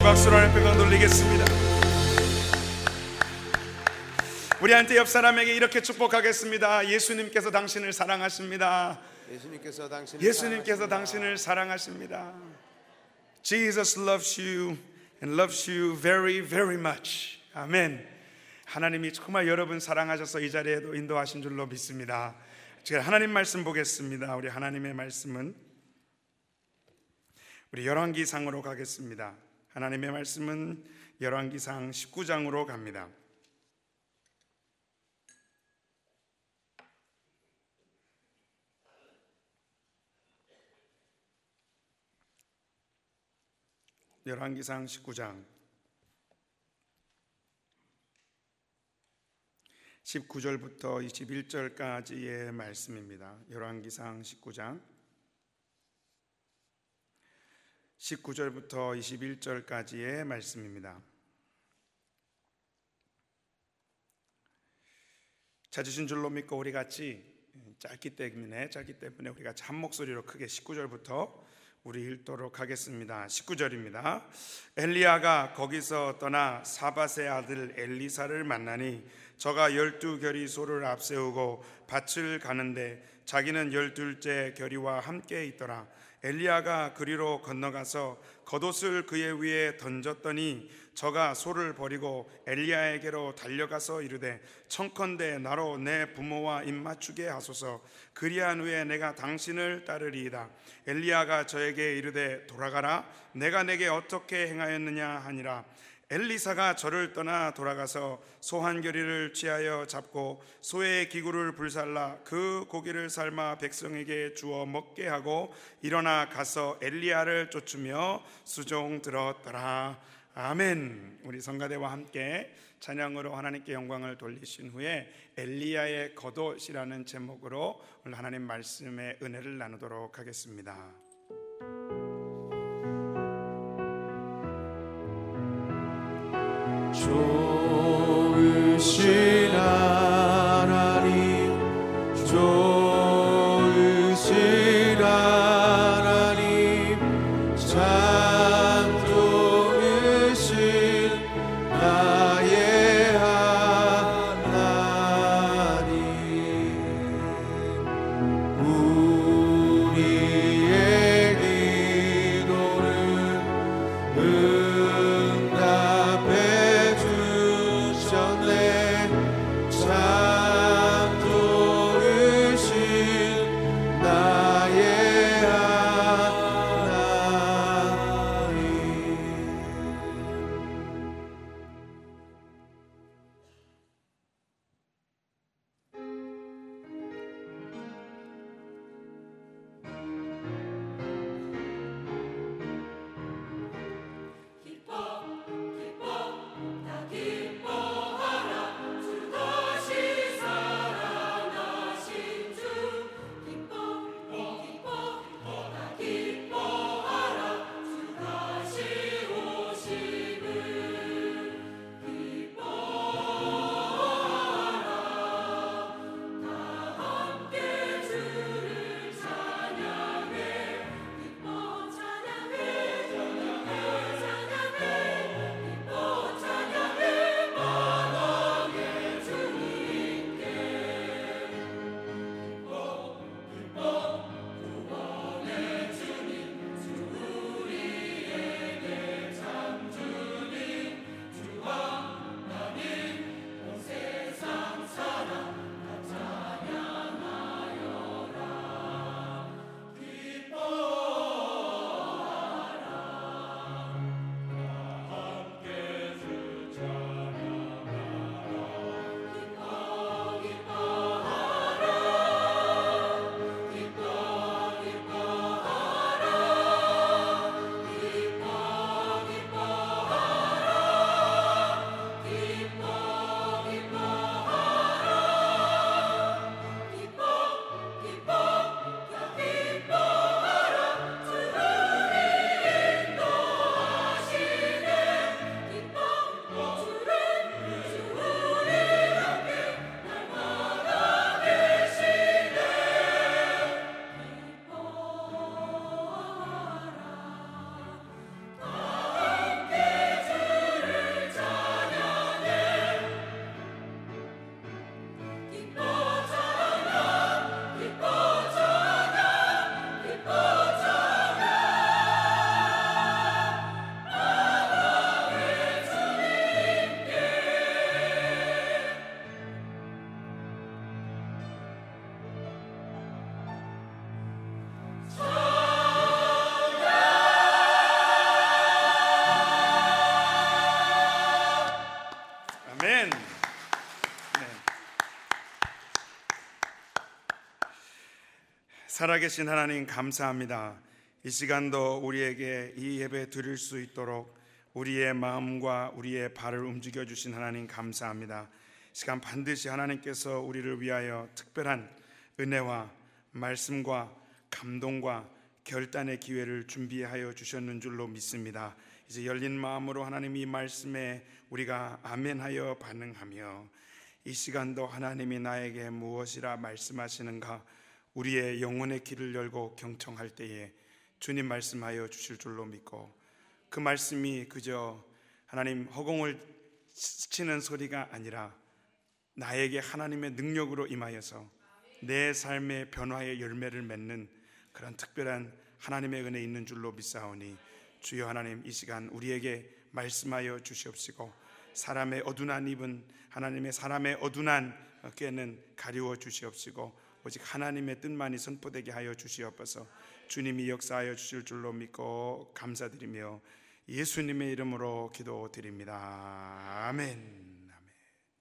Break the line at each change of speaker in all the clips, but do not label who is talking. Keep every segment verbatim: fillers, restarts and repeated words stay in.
박수로 하나님 앞에 돌리겠습니다. 우리 한테 옆 사람에게 이렇게 축복하겠습니다. 예수님께서 당신을 사랑하십니다.
예수님께서 당신을
예수님께서
사랑하십니다.
당신을 사랑하십니다. Jesus loves you and loves you very very much. 아멘. 하나님이 정말 여러분 사랑하셔서 이 자리에도 인도하신 줄로 믿습니다. 제가 하나님 말씀 보겠습니다. 우리 하나님의 말씀은 우리 열왕기상으로 가겠습니다. 하나님의 말씀은 열왕기상 십구 장으로 갑니다. 열왕기상 십구 장 십구 절부터 이십일 절까지의 말씀입니다. 열왕기상 십구 장 십구 절부터 이십일 절까지의 말씀입니다. 찾으신 줄로 믿고 우리 같이 짧기 때문에 짧기 때문에 우리 같이 한 목소리로 크게 십구 절부터 우리 읽도록 하겠습니다. 십구 절입니다. 엘리야가 거기서 떠나 사밧의 아들 엘리사를 만나니 저가 열두 결의 소를 앞세우고 밭을 가는데 자기는 열둘째 결의와 함께 있더라. 엘리야가 그리로 건너가서 겉옷을 그의 위에 던졌더니 저가 소를 버리고 엘리야에게로 달려가서 이르되 청컨대 나로 내 부모와 입맞추게 하소서. 그리한 후에 내가 당신을 따르리이다. 엘리야가 저에게 이르되 돌아가라. 내가 내게 어떻게 행하였느냐 하니라. 엘리사가 저를 떠나 돌아가서 소 한 결의를 취하여 잡고 소의 기구를 불살라 그 고기를 삶아 백성에게 주어 먹게 하고 일어나 가서 엘리야를 쫓으며 수종 들었더라. 아멘. 우리 성가대와 함께 찬양으로 하나님께 영광을 돌리신 후에 엘리야의 겉옷이라는 제목으로 오늘 하나님 말씀의 은혜를 나누도록 하겠습니다.
좋으신 하나님, 좋으신 하나님, 참 좋으신 나의 하나님. 우리의 기도를 응답해 주시고
살아계신 하나님 감사합니다. 이 시간도 우리에게 이 예배 드릴 수 있도록 우리의 마음과 우리의 발을 움직여 주신 하나님 감사합니다. 이 시간 반드시 하나님께서 우리를 위하여 특별한 은혜와 말씀과 감동과 결단의 기회를 준비하여 주셨는 줄로 믿습니다. 이제 열린 마음으로 하나님 이 말씀에 우리가 아멘하여 반응하며 이 시간도 하나님이 나에게 무엇이라 말씀하시는가 우리의 영혼의 길을 열고 경청할 때에 주님 말씀하여 주실 줄로 믿고 그 말씀이 그저 하나님 허공을 스치는 소리가 아니라 나에게 하나님의 능력으로 임하여서 내 삶의 변화의 열매를 맺는 그런 특별한 하나님의 은혜 있는 줄로 믿사오니 주여 하나님 이 시간 우리에게 말씀하여 주시옵시고 사람의 어두운 입은 하나님의 사람의 어두운 꾀는 가리워 주시옵시고 오직 하나님의 뜻만이 선포되게 하여 주시옵소서. 주님이 역사하여 주실 줄로 믿고 감사드리며 예수님의 이름으로 기도드립니다. 아멘. 아멘.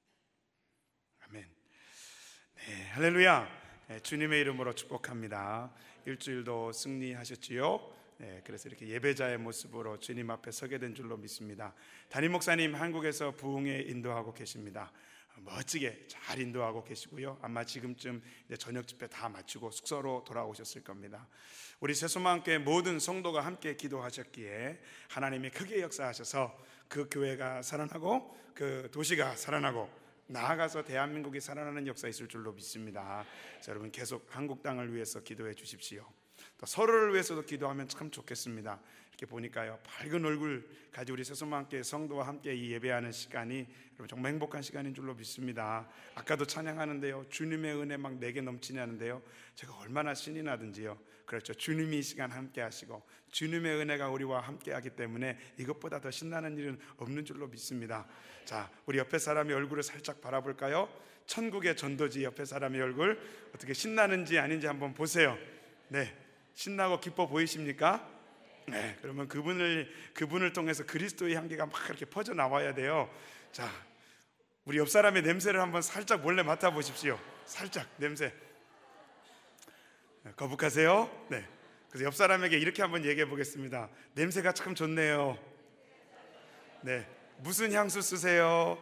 아멘. 네, 할렐루야. 네, 주님의 이름으로 축복합니다. 일주일도 승리하셨지요? 네, 그래서 이렇게 예배자의 모습으로 주님 앞에 서게 된 줄로 믿습니다. 담임 목사님 한국에서 부흥에 인도하고 계십니다. 멋지게 잘 인도하고 계시고요. 아마 지금쯤 이제 저녁 집회 다 마치고 숙소로 돌아오셨을 겁니다. 우리 새소망교회 모든 성도가 함께 기도하셨기에 하나님이 크게 역사하셔서 그 교회가 살아나고 그 도시가 살아나고 나아가서 대한민국이 살아나는 역사 있을 줄로 믿습니다. 자, 여러분 계속 한국 땅을 위해서 기도해 주십시오. 또 서로를 위해서도 기도하면 참 좋겠습니다. 이렇게 보니까요, 밝은 얼굴 가지고 우리 새소망교회 성도와 함께 이 예배하는 시간이 여러분 정말 행복한 시간인 줄로 믿습니다. 아까도 찬양하는데요, 주님의 은혜 막 내게 넘치냐는데요, 제가 얼마나 신이 나든지요. 그렇죠. 주님이 이 시간 함께 하시고 주님의 은혜가 우리와 함께 하기 때문에 이것보다 더 신나는 일은 없는 줄로 믿습니다. 자, 우리 옆에 사람의 얼굴을 살짝 바라볼까요? 천국의 전도지 옆에 사람의 얼굴 어떻게 신나는지 아닌지 한번 보세요. 네, 신나고 기뻐 보이십니까? 네, 그러면 그분을 그분을 통해서 그리스도의 향기가 막 이렇게 퍼져 나와야 돼요. 자, 우리 옆 사람의 냄새를 한번 살짝 몰래 맡아 보십시오. 살짝 냄새. 거북하세요? 네. 그래서 옆 사람에게 이렇게 한번 얘기해 보겠습니다. 냄새가 참 좋네요. 네. 무슨 향수 쓰세요?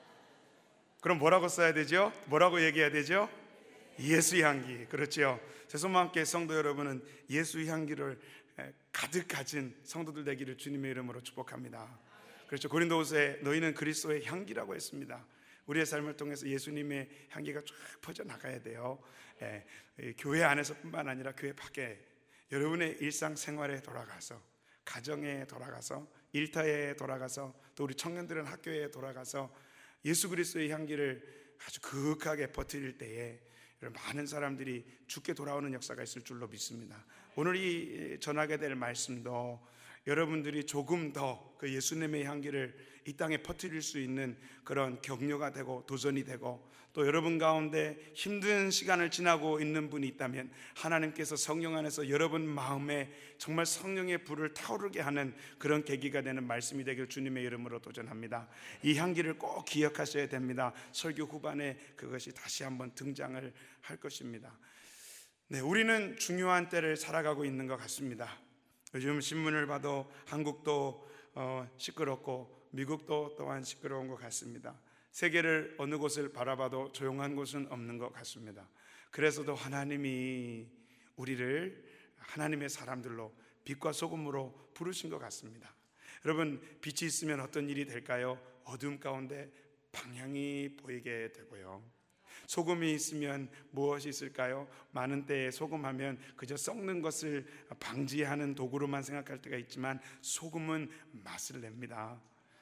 그럼 뭐라고 써야 되죠? 뭐라고 얘기해야 되죠? 예수 향기. 그렇죠. 새소망교회 성도 여러분은 예수 향기를 가득 가진 성도들 되기를 주님의 이름으로 축복합니다. 그렇죠. 고린도후서에 너희는 그리스도의 향기라고 했습니다. 우리의 삶을 통해서 예수님의 향기가 쫙 퍼져 나가야 돼요. 예, 교회 안에서뿐만 아니라 교회 밖에 여러분의 일상생활에 돌아가서, 가정에 돌아가서, 일터에 돌아가서, 또 우리 청년들은 학교에 돌아가서 예수 그리스도의 향기를 아주 그윽하게 퍼뜨릴 때에 많은 사람들이 죽게 돌아오는 역사가 있을 줄로 믿습니다. 오늘 이 전하게 될 말씀도 여러분들이 조금 더 그 예수님의 향기를 이 땅에 퍼뜨릴 수 있는 그런 격려가 되고 도전이 되고, 또 여러분 가운데 힘든 시간을 지나고 있는 분이 있다면 하나님께서 성령 안에서 여러분 마음에 정말 성령의 불을 타오르게 하는 그런 계기가 되는 말씀이 되길 주님의 이름으로 도전합니다. 이 향기를 꼭 기억하셔야 됩니다. 설교 후반에 그것이 다시 한번 등장을 할 것입니다. 네, 우리는 중요한 때를 살아가고 있는 것 같습니다. 요즘 신문을 봐도 한국도 어, 시끄럽고 미국도 또한 시끄러운 것 같습니다. 세계를 어느 곳을 바라봐도 조용한 곳은 없는 것 같습니다. 그래서도 하나님이 우리를 하나님의 사람들로 빛과 소금으로 부르신 것 같습니다. 여러분, 빛이 있으면 어떤 일이 될까요? 어둠 가운데 방향이 보이게 되고요. 소금이 있으면 무엇이 있을까요? 많은 때에 소금하면 그저 썩는 것을 방지하는 도구로만 생각할 때가 있지만 소금은 맛을 냅니다.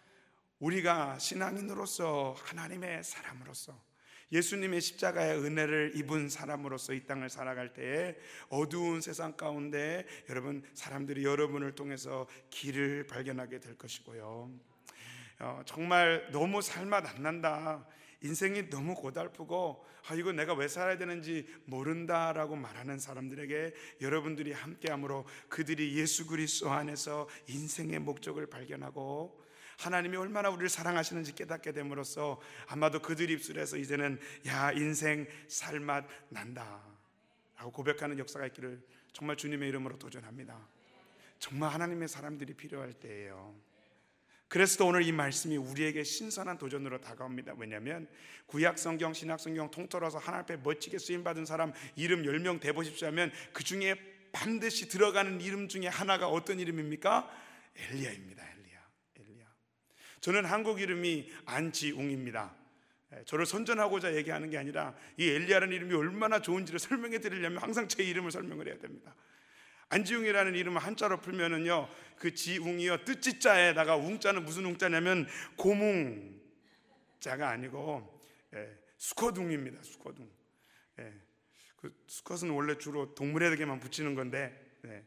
우리가 신앙인으로서, 하나님의 사람으로서, 예수님의 십자가의 은혜를 입은 사람으로서 이 땅을 살아갈 때에 어두운 세상 가운데 여러분, 사람들이 여러분을 통해서 길을 발견하게 될 것이고요. 어, 정말 너무 살맛 안 난다, 인생이 너무 고달프고 아, 이거 내가 왜 살아야 되는지 모른다라고 말하는 사람들에게 여러분들이 함께함으로 그들이 예수 그리스도 안에서 인생의 목적을 발견하고 하나님이 얼마나 우리를 사랑하시는지 깨닫게 됨으로써 아마도 그들 입술에서 이제는 야, 인생 살맛 난다 라고 고백하는 역사가 있기를 정말 주님의 이름으로 도전합니다. 정말 하나님의 사람들이 필요할 때예요. 그래서 또 오늘 이 말씀이 우리에게 신선한 도전으로 다가옵니다. 왜냐하면 구약성경, 신약성경 통틀어서 하나님 앞에 멋지게 쓰임받은 사람 이름 열 명 대보십시오 하면 그 중에 반드시 들어가는 이름 중에 하나가 어떤 이름입니까? 엘리야입니다. 엘리야. 엘리야. 저는 한국 이름이 안지웅입니다. 저를 선전하고자 얘기하는 게 아니라 이 엘리야라는 이름이 얼마나 좋은지를 설명해 드리려면 항상 제 이름을 설명을 해야 됩니다. 안지웅이라는 이름을 한자로 풀면은요, 그 지웅이요 뜻지자에다가 웅자는 무슨 웅자냐면 고뭉자가 아니고 예, 수컷웅입니다. 수컷웅. 예, 그 수컷은 원래 주로 동물에게만 붙이는 건데. 예.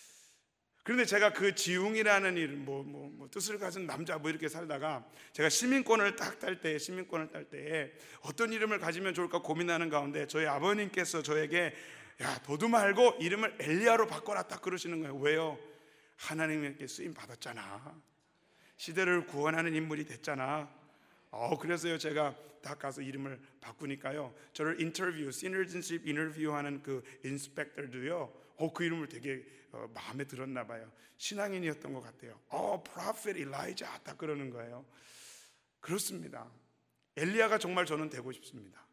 그런데 제가 그 지웅이라는 이름, 뭐, 뭐, 뭐 뜻을 가진 남자 뭐 이렇게 살다가 제가 시민권을 딱 딸 때, 시민권을 딸 때에 어떤 이름을 가지면 좋을까 고민하는 가운데 저희 아버님께서 저에게 야, 너도 말고 이름을 엘리야로 바꿔라 딱 그러시는 거예요. 왜요? 하나님께 쓰임 받았잖아. 시대를 구원하는 인물이 됐잖아. 어, 그래서요 제가 딱 가서 이름을 바꾸니까요, 저를 인터뷰, 시니어진십 인터뷰하는 그 인스펙터도요, 어, 그 이름을 되게 어, 마음에 들었나 봐요. 신앙인이었던 것 같아요. 어, 프로페트 일라이자 딱 그러는 거예요. 그렇습니다. 엘리야가 정말 저는 되고 싶습니다.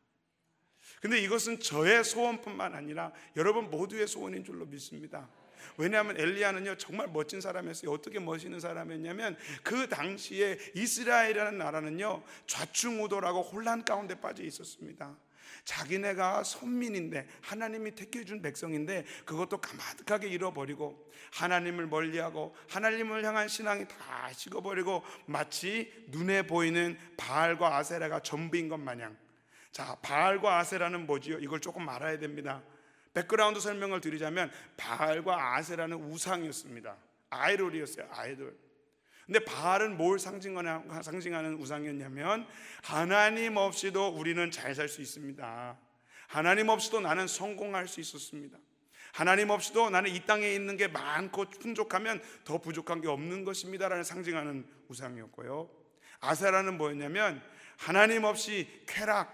근데 이것은 저의 소원뿐만 아니라 여러분 모두의 소원인 줄로 믿습니다. 왜냐하면 엘리야는요 정말 멋진 사람이었어요. 어떻게 멋있는 사람이었냐면 그 당시에 이스라엘이라는 나라는요 좌충우돌하고 혼란 가운데 빠져 있었습니다. 자기네가 선민인데 하나님이 택해준 백성인데 그것도 가마득하게 잃어버리고 하나님을 멀리하고 하나님을 향한 신앙이 다 식어버리고 마치 눈에 보이는 바알과 아세라가 전부인 것 마냥. 자, 바알과 아세라는 뭐지요? 이걸 조금 알아야 됩니다. 백그라운드 설명을 드리자면 바알과 아세라는 우상이었습니다. 아이돌이었어요. 아이돌. 근데 바알은 뭘 상징하는, 상징하는 우상이었냐면 하나님 없이도 우리는 잘 살 수 있습니다. 하나님 없이도 나는 성공할 수 있었습니다. 하나님 없이도 나는 이 땅에 있는 게 많고 풍족하면 더 부족한 게 없는 것입니다 라는 상징하는 우상이었고요. 아세라는 뭐였냐면 하나님 없이 쾌락,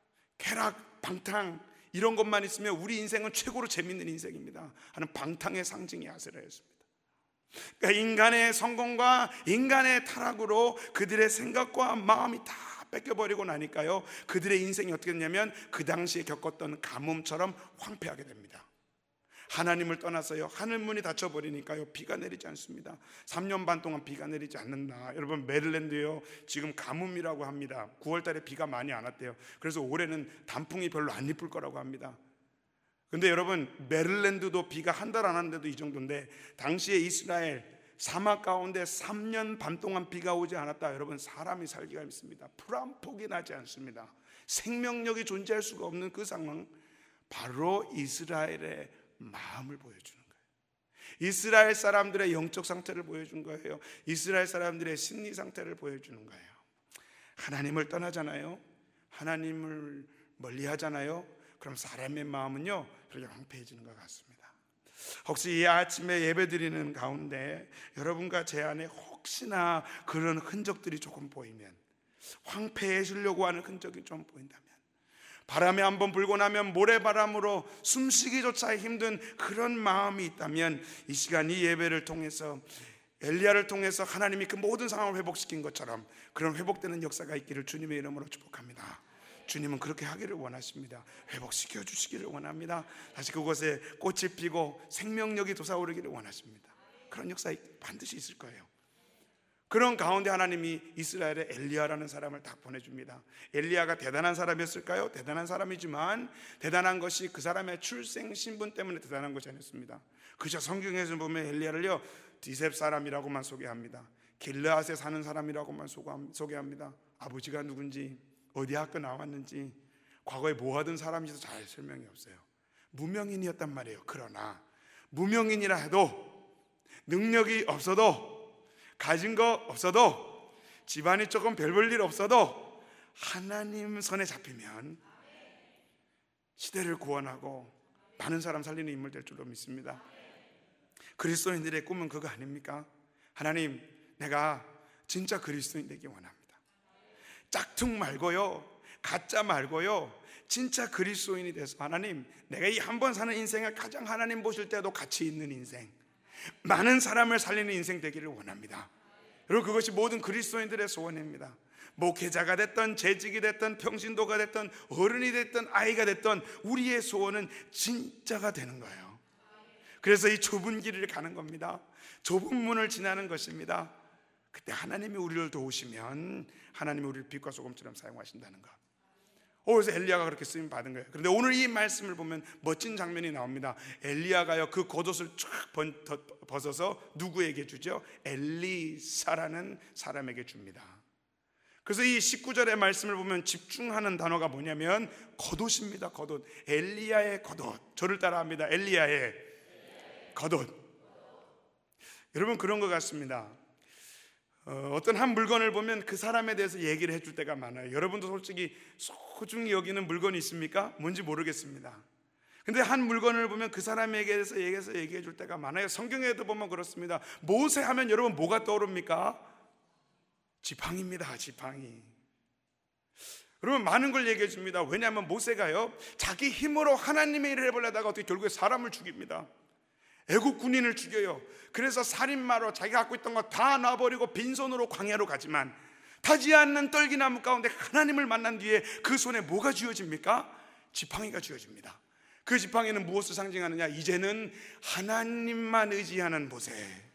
쾌락, 방탕 이런 것만 있으면 우리 인생은 최고로 재밌는 인생입니다 하는 방탕의 상징이 아세라였습니다. 그러니까 인간의 성공과 인간의 타락으로 그들의 생각과 마음이 다 뺏겨버리고 나니까요 그들의 인생이 어떻게 됐냐면 그 당시에 겪었던 가뭄처럼 황폐하게 됩니다. 하나님을 떠나서요 하늘문이 닫혀버리니까요 비가 내리지 않습니다. 삼 년 반 동안 비가 내리지 않는다. 여러분 메릴랜드요 지금 가뭄이라고 합니다. 구월 달에 비가 많이 안 왔대요. 그래서 올해는 단풍이 별로 안 이쁠 거라고 합니다. 근데 여러분 메릴랜드도 비가 한 달 안 왔는데도 이 정도인데 당시에 이스라엘 사막 가운데 삼 년 반 동안 비가 오지 않았다. 여러분 사람이 살기가 힘듭니다. 풀 한 폭이 나지 않습니다. 생명력이 존재할 수가 없는 그 상황, 바로 이스라엘의 마음을 보여주는 거예요. 이스라엘 사람들의 영적 상태를 보여준 거예요. 이스라엘 사람들의 심리 상태를 보여주는 거예요. 하나님을 떠나잖아요. 하나님을 멀리 하잖아요. 그럼 사람의 마음은요 그렇게 황폐해지는 것 같습니다. 혹시 이 아침에 예배드리는 가운데 여러분과 제 안에 혹시나 그런 흔적들이 조금 보이면, 황폐해지려고 하는 흔적이 좀 보인다면, 바람이 한번 불고 나면 모래바람으로 숨쉬기조차 힘든 그런 마음이 있다면 이 시간 이 예배를 통해서 엘리야를 통해서 하나님이 그 모든 상황을 회복시킨 것처럼 그런 회복되는 역사가 있기를 주님의 이름으로 축복합니다. 주님은 그렇게 하기를 원하십니다. 회복시켜 주시기를 원합니다. 다시 그곳에 꽃이 피고 생명력이 솟아오르기를 원하십니다. 그런 역사 반드시 있을 거예요. 그런 가운데 하나님이 이스라엘에 엘리야라는 사람을 딱 보내줍니다. 엘리야가 대단한 사람이었을까요? 대단한 사람이지만 대단한 것이 그 사람의 출생 신분 때문에 대단한 것이 아니었습니다. 그저 성경에서 보면 엘리야를요 디셉 사람이라고만 소개합니다. 길르앗에 사는 사람이라고만 소개합니다. 아버지가 누군지, 어디 학교 나왔는지, 과거에 뭐 하던 사람인지도 잘 설명이 없어요. 무명인이었단 말이에요. 그러나 무명인이라 해도 능력이 없어도 가진 거 없어도 집안이 조금 별 볼 일 없어도 하나님 손에 잡히면 시대를 구원하고 많은 사람 살리는 인물 될 줄로 믿습니다. 그리스도인들의 꿈은 그거 아닙니까? 하나님, 내가 진짜 그리스도인 되기 원합니다. 짝퉁 말고요, 가짜 말고요, 진짜 그리스도인이 돼서 하나님, 내가 이 한 번 사는 인생을 가장 하나님 보실 때도 가치 있는 인생, 많은 사람을 살리는 인생 되기를 원합니다. 여러분, 그것이 모든 그리스도인들의 소원입니다. 목회자가 됐던, 재직이 됐던, 평신도가 됐던, 어른이 됐던, 아이가 됐던 우리의 소원은 진짜가 되는 거예요. 그래서 이 좁은 길을 가는 겁니다. 좁은 문을 지나는 것입니다. 그때 하나님이 우리를 도우시면 하나님이 우리를 빛과 소금처럼 사용하신다는 것. 그래서 엘리야가 그렇게 쓰임 받은 거예요. 그런데 오늘 이 말씀을 보면 멋진 장면이 나옵니다. 엘리야가요, 그 겉옷을 쫙 벗어서 누구에게 주죠? 엘리사라는 사람에게 줍니다. 그래서 이 십구 절의 말씀을 보면 집중하는 단어가 뭐냐면 겉옷입니다. 겉옷. 엘리야의 겉옷. 저를 따라합니다. 엘리야의 겉옷. 여러분, 그런 것 같습니다. 어, 어떤 한 물건을 보면 그 사람에 대해서 얘기를 해줄 때가 많아요. 여러분도 솔직히 소중히 여기는 물건이 있습니까? 뭔지 모르겠습니다. 근데 한 물건을 보면 그 사람에게 대해서 얘기해서 얘기해 줄 때가 많아요. 성경에도 보면 그렇습니다. 모세 하면 여러분 뭐가 떠오릅니까? 지팡이입니다. 지팡이. 여러분, 많은 걸 얘기해 줍니다. 왜냐하면 모세가요, 자기 힘으로 하나님의 일을 해보려다가 어떻게 결국에 사람을 죽입니다. 애국 군인을 죽여요. 그래서 살인마로 자기가 갖고 있던 거 다 놔버리고 빈손으로 광야로 가지만 타지 않는 떨기나무 가운데 하나님을 만난 뒤에 그 손에 뭐가 쥐어집니까? 지팡이가 쥐어집니다. 그 지팡이는 무엇을 상징하느냐? 이제는 하나님만 의지하는 모세.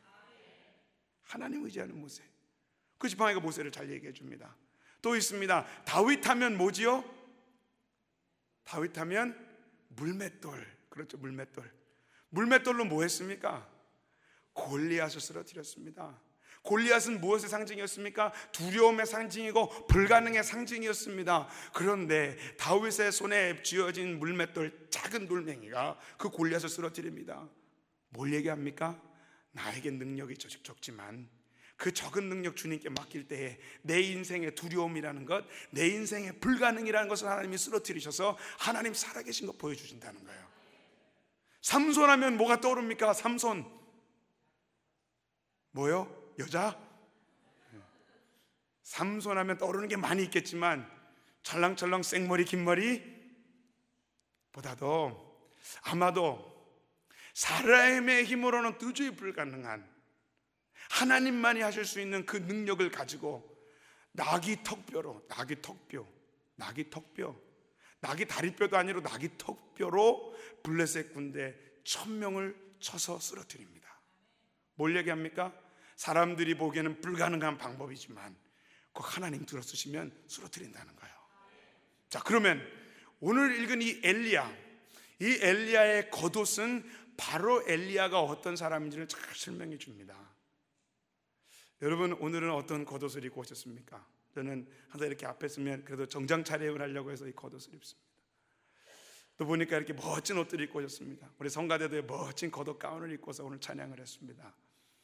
하나님 의지하는 모세. 그 지팡이가 모세를 잘 얘기해 줍니다. 또 있습니다. 다윗 하면 뭐지요? 다윗 하면 물맷돌. 그렇죠, 물맷돌. 물맷돌로 뭐 했습니까? 골리앗을 쓰러뜨렸습니다. 골리앗은 무엇의 상징이었습니까? 두려움의 상징이고 불가능의 상징이었습니다. 그런데 다윗의 손에 쥐어진 물맷돌, 작은 돌멩이가 그 골리앗을 쓰러뜨립니다. 뭘 얘기합니까? 나에게 능력이 적지만 그 적은 능력 주님께 맡길 때에 내 인생의 두려움이라는 것, 내 인생의 불가능이라는 것을 하나님이 쓰러뜨리셔서 하나님 살아계신 것 보여주신다는 거예요. 삼손 하면 뭐가 떠오릅니까? 삼손 뭐요? 여자? 삼손 하면 떠오르는 게 많이 있겠지만 찰랑찰랑 생머리 긴머리 보다도 아마도 사람의 힘으로는 도저히 불가능한 하나님만이 하실 수 있는 그 능력을 가지고 낙이 턱뼈로, 낙이 턱뼈, 낙이 턱뼈, 낙이 다리뼈도 아니로 낙이 턱뼈로 블레셋 군대 천 명을 쳐서 쓰러뜨립니다. 뭘 얘기합니까? 사람들이 보기에는 불가능한 방법이지만 그 하나님 들어쓰시면 쓰러뜨린다는 거예요. 자, 그러면 오늘 읽은 이 엘리야, 이 엘리야의 겉옷은 바로 엘리야가 어떤 사람인지를 잘 설명해 줍니다. 여러분, 오늘은 어떤 겉옷을 입고 오셨습니까? 저는 항상 이렇게 앞에 서면 그래도 정장 차림을 하려고 해서 이 겉옷을 입습니다. 또 보니까 이렇게 멋진 옷들을 입고 오셨습니다. 우리 성가대도 멋진 겉옷 가운을 입고서 오늘 찬양을 했습니다.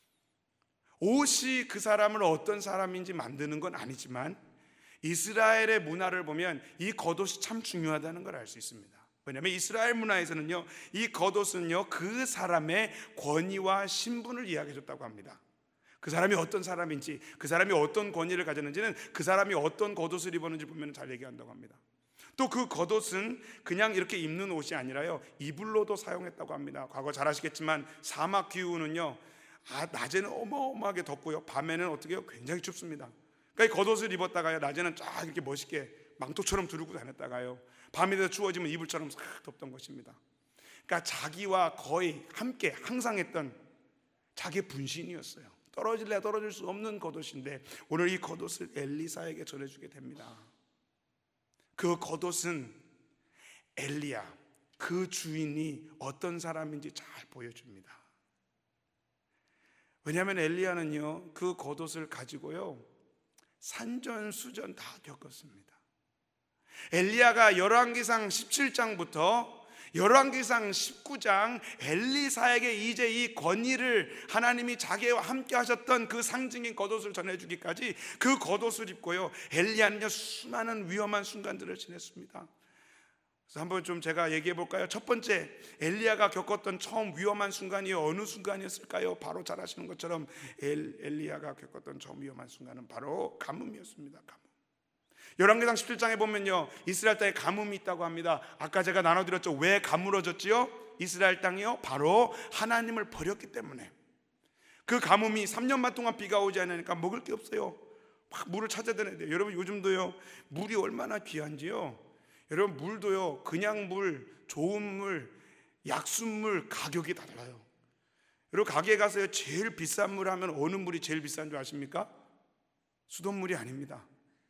옷이 그 사람을 어떤 사람인지 만드는 건 아니지만 이스라엘의 문화를 보면 이 겉옷이 참 중요하다는 걸 알 수 있습니다. 왜냐하면 이스라엘 문화에서는요, 이 겉옷은요 그 사람의 권위와 신분을 이야기해 줬다고 합니다. 그 사람이 어떤 사람인지, 그 사람이 어떤 권위를 가졌는지는 그 사람이 어떤 겉옷을 입었는지 보면 잘 얘기한다고 합니다. 또 그 겉옷은 그냥 이렇게 입는 옷이 아니라요, 이불로도 사용했다고 합니다. 과거 잘 아시겠지만 사막 기후는요, 아, 낮에는 어마어마하게 덥고요, 밤에는 어떻게 해요? 굉장히 춥습니다. 그러니까 이 겉옷을 입었다가요, 낮에는 쫙 이렇게 멋있게 망토처럼 두르고 다녔다가요, 밤에 돼서 추워지면 이불처럼 싹 덮던 것입니다. 그러니까 자기와 거의 함께 항상 했던 자기의 분신이었어요. 떨어질래 떨어질 수 없는 겉옷인데 오늘 이 겉옷을 엘리사에게 전해주게 됩니다. 그 겉옷은 엘리야, 그 주인이 어떤 사람인지 잘 보여줍니다. 왜냐하면 엘리야는요, 그 겉옷을 가지고요 산전수전 다 겪었습니다. 엘리야가 열왕기상 십칠 장부터 열왕기상 십구 장 엘리사에게 이제 이 권위를 하나님이 자기와 함께 하셨던 그 상징인 겉옷을 전해주기까지 그 겉옷을 입고요, 엘리야는요 수많은 위험한 순간들을 지냈습니다. 그래서 한번 좀 제가 얘기해 볼까요? 첫 번째, 엘리야가 겪었던 처음 위험한 순간이 어느 순간이었을까요? 바로 잘 아시는 것처럼 엘, 엘리야가 겪었던 처음 위험한 순간은 바로 가뭄이었습니다. 가뭄. 열왕기상 십칠 장에 보면요, 이스라엘 땅에 가뭄이 있다고 합니다. 아까 제가 나눠드렸죠. 왜 가물어졌지요? 이스라엘 땅이요, 바로 하나님을 버렸기 때문에. 그 가뭄이 삼 년 반 동안 비가 오지 않으니까 먹을 게 없어요. 막 물을 찾아다녀야 돼요. 여러분, 요즘도요 물이 얼마나 귀한지요. 여러분, 물도요 그냥 물, 좋은 물, 약수물 가격이 달라요. 여러분, 가게에 가서요 제일 비싼 물 하면 어느 물이 제일 비싼 줄 아십니까? 수돗물이 아닙니다.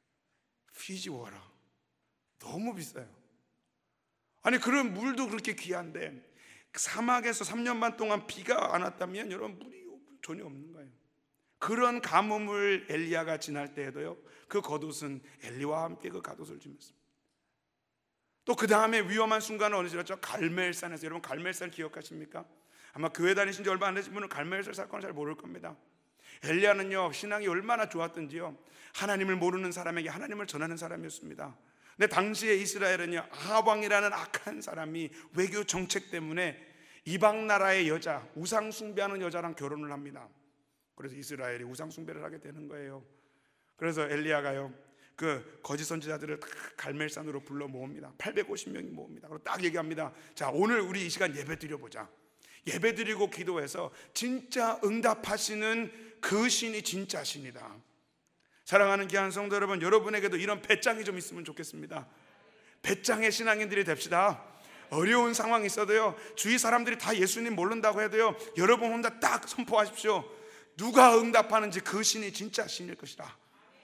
피지워라. 너무 비싸요. 아니, 그런 물도 그렇게 귀한데 사막에서 삼 년 반 동안 비가 안 왔다면 여러분, 물이 전혀 없는 거예요. 그런 가뭄을 엘리야가 지날 때에도요, 그 겉옷은 엘리와 함께 그 겉옷을 지녔습니다. 또 그 다음에 위험한 순간은 어디 지났죠? 갈멜산에서. 여러분, 갈멜산 기억하십니까? 아마 교회 다니신 지 얼마 안 되신 분은 갈멜산 사건을 잘 모를 겁니다. 엘리야는요 신앙이 얼마나 좋았던지요, 하나님을 모르는 사람에게 하나님을 전하는 사람이었습니다. 근데 당시에 이스라엘은요, 아합 왕이라는 악한 사람이 외교 정책 때문에 이방 나라의 여자, 우상 숭배하는 여자랑 결혼을 합니다. 그래서 이스라엘이 우상 숭배를 하게 되는 거예요. 그래서 엘리야가요 그 거짓 선지자들을 다 갈멜산으로 불러 모읍니다. 팔백오십 명이 모읍니다. 그리고 딱 얘기합니다. 자, 오늘 우리 이 시간 예배 드려보자. 예배 드리고 기도해서 진짜 응답하시는 그 신이 진짜 신이다. 사랑하는 귀한 성도 여러분, 여러분에게도 이런 배짱이 좀 있으면 좋겠습니다. 배짱의 신앙인들이 됩시다. 어려운 상황이 있어도요, 주위 사람들이 다 예수님 모른다고 해도요, 여러분 혼자 딱 선포하십시오. 누가 응답하는지 그 신이 진짜 신일 것이다.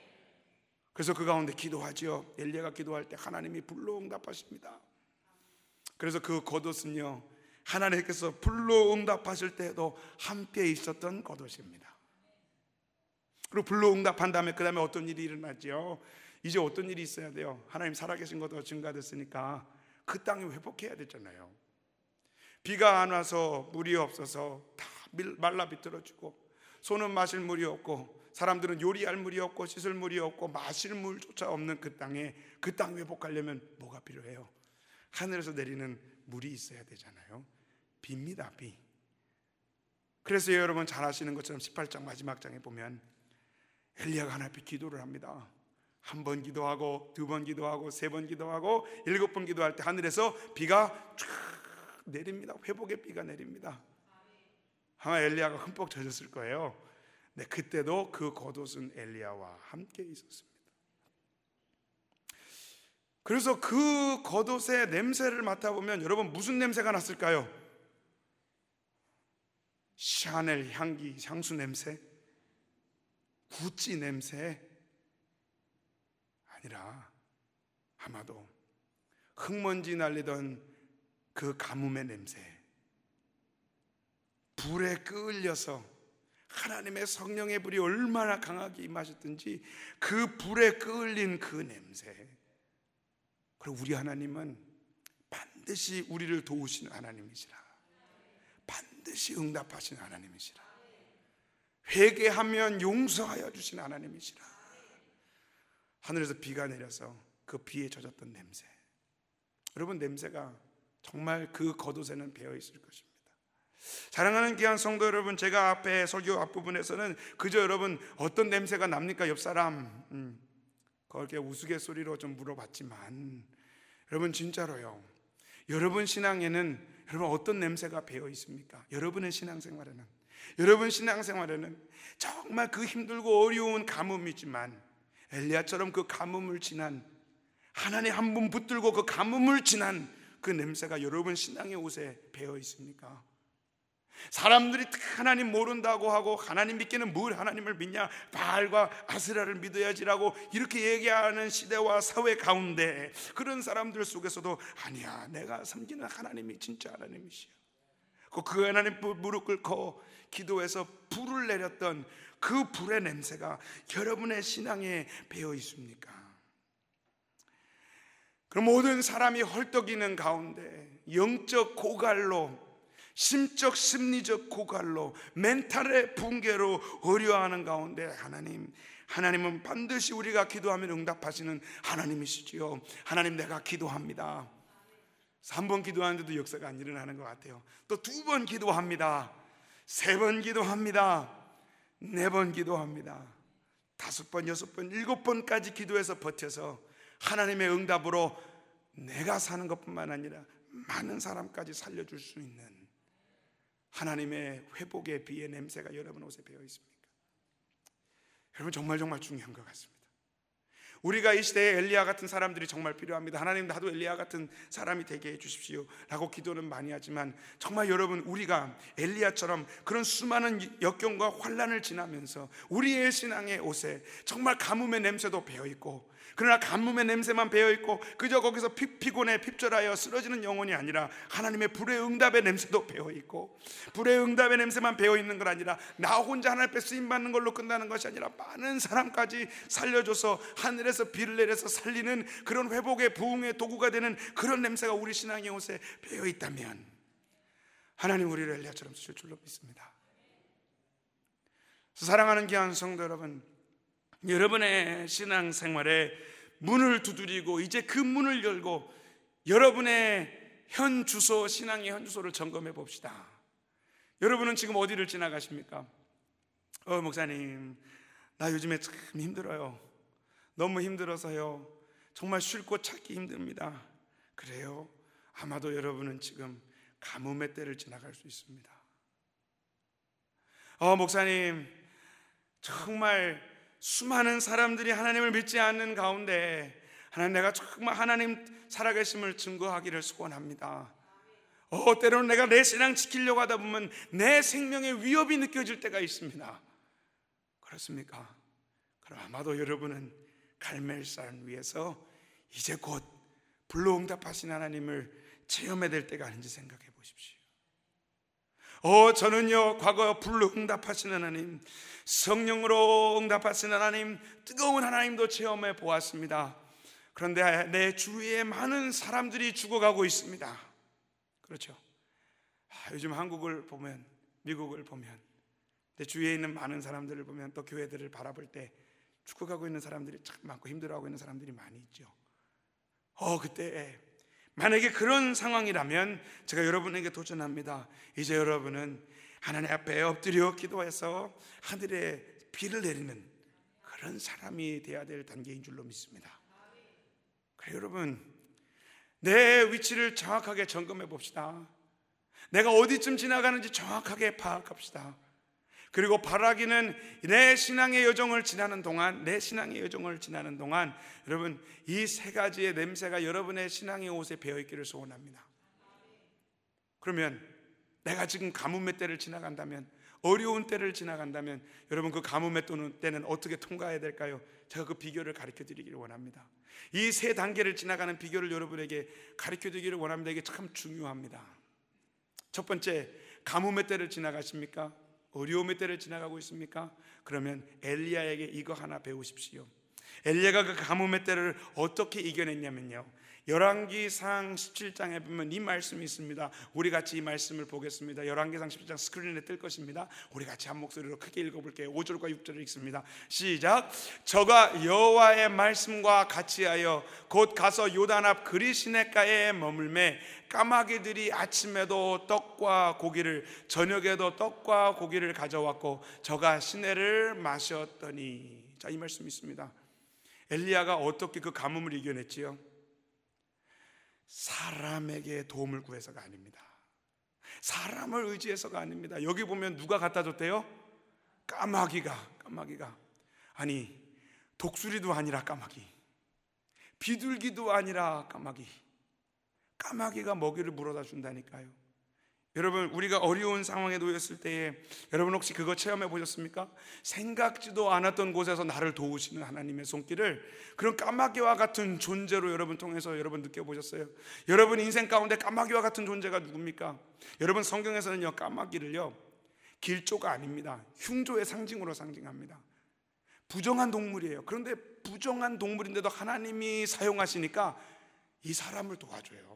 그래서 그 가운데 기도하지요. 엘리야가 기도할 때 하나님이 불로 응답하십니다. 그래서 그 겉옷은요, 하나님께서 불로 응답하실 때에도 함께 있었던 겉옷입니다. 그리고 불로 응답한 다음에 그 다음에 어떤 일이 일어나죠? 이제 어떤 일이 있어야 돼요? 하나님 살아계신 것도 증가됐으니까 그 땅이 회복해야 되잖아요. 비가 안 와서 물이 없어서 다 말라 비틀어지고, 소는 마실 물이 없고, 사람들은 요리할 물이 없고, 씻을 물이 없고, 마실 물조차 없는 그 땅에, 그 땅 회복하려면 뭐가 필요해요? 하늘에서 내리는 물이 있어야 되잖아요. 비입니다, 비. 그래서 여러분 잘 아시는 것처럼 십팔 장 마지막 장에 보면 엘리야가 하나님 앞에 기도를 합니다. 한 번 기도하고, 두 번 기도하고, 세 번 기도하고, 일곱 번 기도할 때 하늘에서 비가 쫙 내립니다. 회복의 비가 내립니다. 아마 엘리야가 흠뻑 젖었을 거예요. 네, 그때도 그 겉옷은 엘리야와 함께 있었습니다. 그래서 그 겉옷의 냄새를 맡아보면 여러분 무슨 냄새가 났을까요? 샤넬 향기, 향수 냄새? 구찌 냄새? 아니라 아마도 흙먼지 날리던 그 가뭄의 냄새, 불에 끌려서 하나님의 성령의 불이 얼마나 강하게 임하셨든지 그 불에 끌린 그 냄새. 그리고 우리 하나님은 반드시 우리를 도우시는 하나님이시라. 반드시 응답하시는 하나님이시라. 회개하면 용서하여 주시는 하나님이시라. 하늘에서 비가 내려서 그 비에 젖었던 냄새, 여러분 냄새가 정말 그 겉옷에는 배어 있을 것입니다. 사랑하는 귀한 성도 여러분, 제가 앞에 설교 앞부분에서는 그저 여러분 어떤 냄새가 납니까? 옆 사람 음, 그렇게 우스갯소리로 좀 물어봤지만 여러분 진짜로요, 여러분 신앙에는 여러분 어떤 냄새가 배어 있습니까? 여러분의 신앙생활에는 여러분 신앙생활에는 정말 그 힘들고 어려운 가뭄이지만 엘리야처럼 그 가뭄을 지난, 하나님 한 분 붙들고 그 가뭄을 지난 그 냄새가 여러분 신앙의 옷에 배어 있습니까? 사람들이 하나님 모른다고 하고 하나님 믿기는 뭘 하나님을 믿냐, 바알과 아스라를 믿어야지라고 이렇게 얘기하는 시대와 사회 가운데 그런 사람들 속에서도 아니야, 내가 섬기는 하나님이 진짜 하나님이시여, 그 하나님 무릎 꿇고 기도해서 불을 내렸던 그 불의 냄새가 여러분의 신앙에 배어 있습니까? 그럼 모든 사람이 헐떡이는 가운데 영적 고갈로, 심적 심리적 고갈로, 멘탈의 붕괴로 어려워하는 가운데 하나님, 하나님은 반드시 우리가 기도하면 응답하시는 하나님이시지요. 하나님, 내가 기도합니다. 한 번 기도하는데도 역사가 안 일어나는 것 같아요. 또 두 번 기도합니다. 세 번 기도합니다. 네 번 기도합니다. 다섯 번, 여섯 번, 일곱 번까지 기도해서 버텨서 하나님의 응답으로 내가 사는 것뿐만 아니라 많은 사람까지 살려줄 수 있는 하나님의 회복의 비의 냄새가 여러분 옷에 배어 있습니까? 여러분, 정말 정말 중요한 것 같습니다. 우리가 이 시대에 엘리야 같은 사람들이 정말 필요합니다. 하나님, 나도 엘리야 같은 사람이 되게 해주십시오 라고 기도는 많이 하지만, 정말 여러분, 우리가 엘리야처럼 그런 수많은 역경과 환난을 지나면서 우리의 신앙의 옷에 정말 가뭄의 냄새도 배어있고, 그러나 가뭄의 냄새만 배어있고 그저 거기서 피, 피곤해 핍절하여 쓰러지는 영혼이 아니라 하나님의 불의 응답의 냄새도 배어있고, 불의 응답의 냄새만 배어있는 건 아니라 나 혼자 하나님 앞에 쓰임받는 걸로 끝나는 것이 아니라 많은 사람까지 살려줘서 하늘에서 비를 내려서 살리는 그런 회복의 부흥의 도구가 되는 그런 냄새가 우리 신앙의 옷에 배어있다면 하나님 우리를 엘리야처럼 쓰실 줄로 믿습니다. 사랑하는 귀한 성도 여러분, 여러분의 신앙생활에 문을 두드리고 이제 그 문을 열고 여러분의 현 주소, 신앙의 현 주소를 점검해 봅시다. 여러분은 지금 어디를 지나가십니까? 어 목사님, 나 요즘에 참 힘들어요. 너무 힘들어서요, 정말 쉴 곳 찾기 힘듭니다. 그래요? 아마도 여러분은 지금 가뭄의 때를 지나갈 수 있습니다. 어 목사님, 정말 수많은 사람들이 하나님을 믿지 않는 가운데 하나님, 내가 정말 하나님 살아계심을 증거하기를 소원합니다. 어, 때로는 내가 내 신앙 지키려고 하다 보면 내 생명에 위협이 느껴질 때가 있습니다. 그렇습니까? 그럼 아마도 여러분은 갈멜산 위에서 이제 곧 불로응답하신 하나님을 체험해야 될 때가 아닌지 생각해 보십시오. 어, 저는요, 과거 불로응답하신 하나님, 성령으로 응답하신 하나님, 뜨거운 하나님도 체험해 보았습니다. 그런데 내 주위에 많은 사람들이 죽어가고 있습니다. 그렇죠? 아, 요즘 한국을 보면, 미국을 보면, 내 주위에 있는 많은 사람들을 보면, 또 교회들을 바라볼 때 죽어가고 있는 사람들이 참 많고 힘들어하고 있는 사람들이 많이 있죠. 어, 그때 만약에 그런 상황이라면 제가 여러분에게 도전합니다. 이제 여러분은 하나님 앞에 엎드려 기도해서 하늘에 비를 내리는 그런 사람이 되어야 될 단계인 줄로 믿습니다. 그래, 여러분, 내 위치를 정확하게 점검해 봅시다. 내가 어디쯤 지나가는지 정확하게 파악합시다. 그리고 바라기는 내 신앙의 여정을 지나는 동안, 내 신앙의 여정을 지나는 동안 여러분, 이 세 가지의 냄새가 여러분의 신앙의 옷에 배어있기를 소원합니다. 그러면 내가 지금 가뭄의 때를 지나간다면, 어려운 때를 지나간다면 여러분, 그 가뭄의 때는 어떻게 통과해야 될까요? 제가 그 비결을 가르쳐 드리기를 원합니다. 이 세 단계를 지나가는 비결을 여러분에게 가르쳐 드리기를 원합니다. 이게 참 중요합니다. 첫 번째, 가뭄의 때를 지나가십니까? 어려움의 때를 지나가고 있습니까? 그러면 엘리야에게 이거 하나 배우십시오. 엘리야가 그 가뭄의 때를 어떻게 이겨냈냐면요, 열왕기상 십칠 장에 보면 이 말씀이 있습니다. 우리 같이 이 말씀을 보겠습니다. 열왕기상 십칠 장 스크린에 뜰 것입니다. 우리 같이 한 목소리로 크게 읽어볼게요. 오 절과 육 절을 읽습니다. 시작. 저가 여호와의 말씀과 같이하여 곧 가서 요단 앞 그리시네가에 머물매 까마귀들이 아침에도 떡과 고기를, 저녁에도 떡과 고기를 가져왔고 저가 시내를 마셨더니. 자, 이 말씀이 있습니다. 엘리야가 어떻게 그 가뭄을 이겨냈지요? 사람에게 도움을 구해서가 아닙니다. 사람을 의지해서가 아닙니다. 여기 보면 누가 갖다 줬대요? 까마귀가. 까마귀가 아니, 독수리도 아니라 까마귀, 비둘기도 아니라 까마귀, 까마귀가 먹이를 물어다 준다니까요. 여러분, 우리가 어려운 상황에 놓였을 때에 여러분 혹시 그거 체험해 보셨습니까? 생각지도 않았던 곳에서 나를 도우시는 하나님의 손길을 그런 까마귀와 같은 존재로 여러분 통해서 여러분 느껴보셨어요? 여러분 인생 가운데 까마귀와 같은 존재가 누굽니까? 여러분, 성경에서는요, 까마귀를요, 길조가 아닙니다. 흉조의 상징으로 상징합니다. 부정한 동물이에요. 그런데 부정한 동물인데도 하나님이 사용하시니까 이 사람을 도와줘요.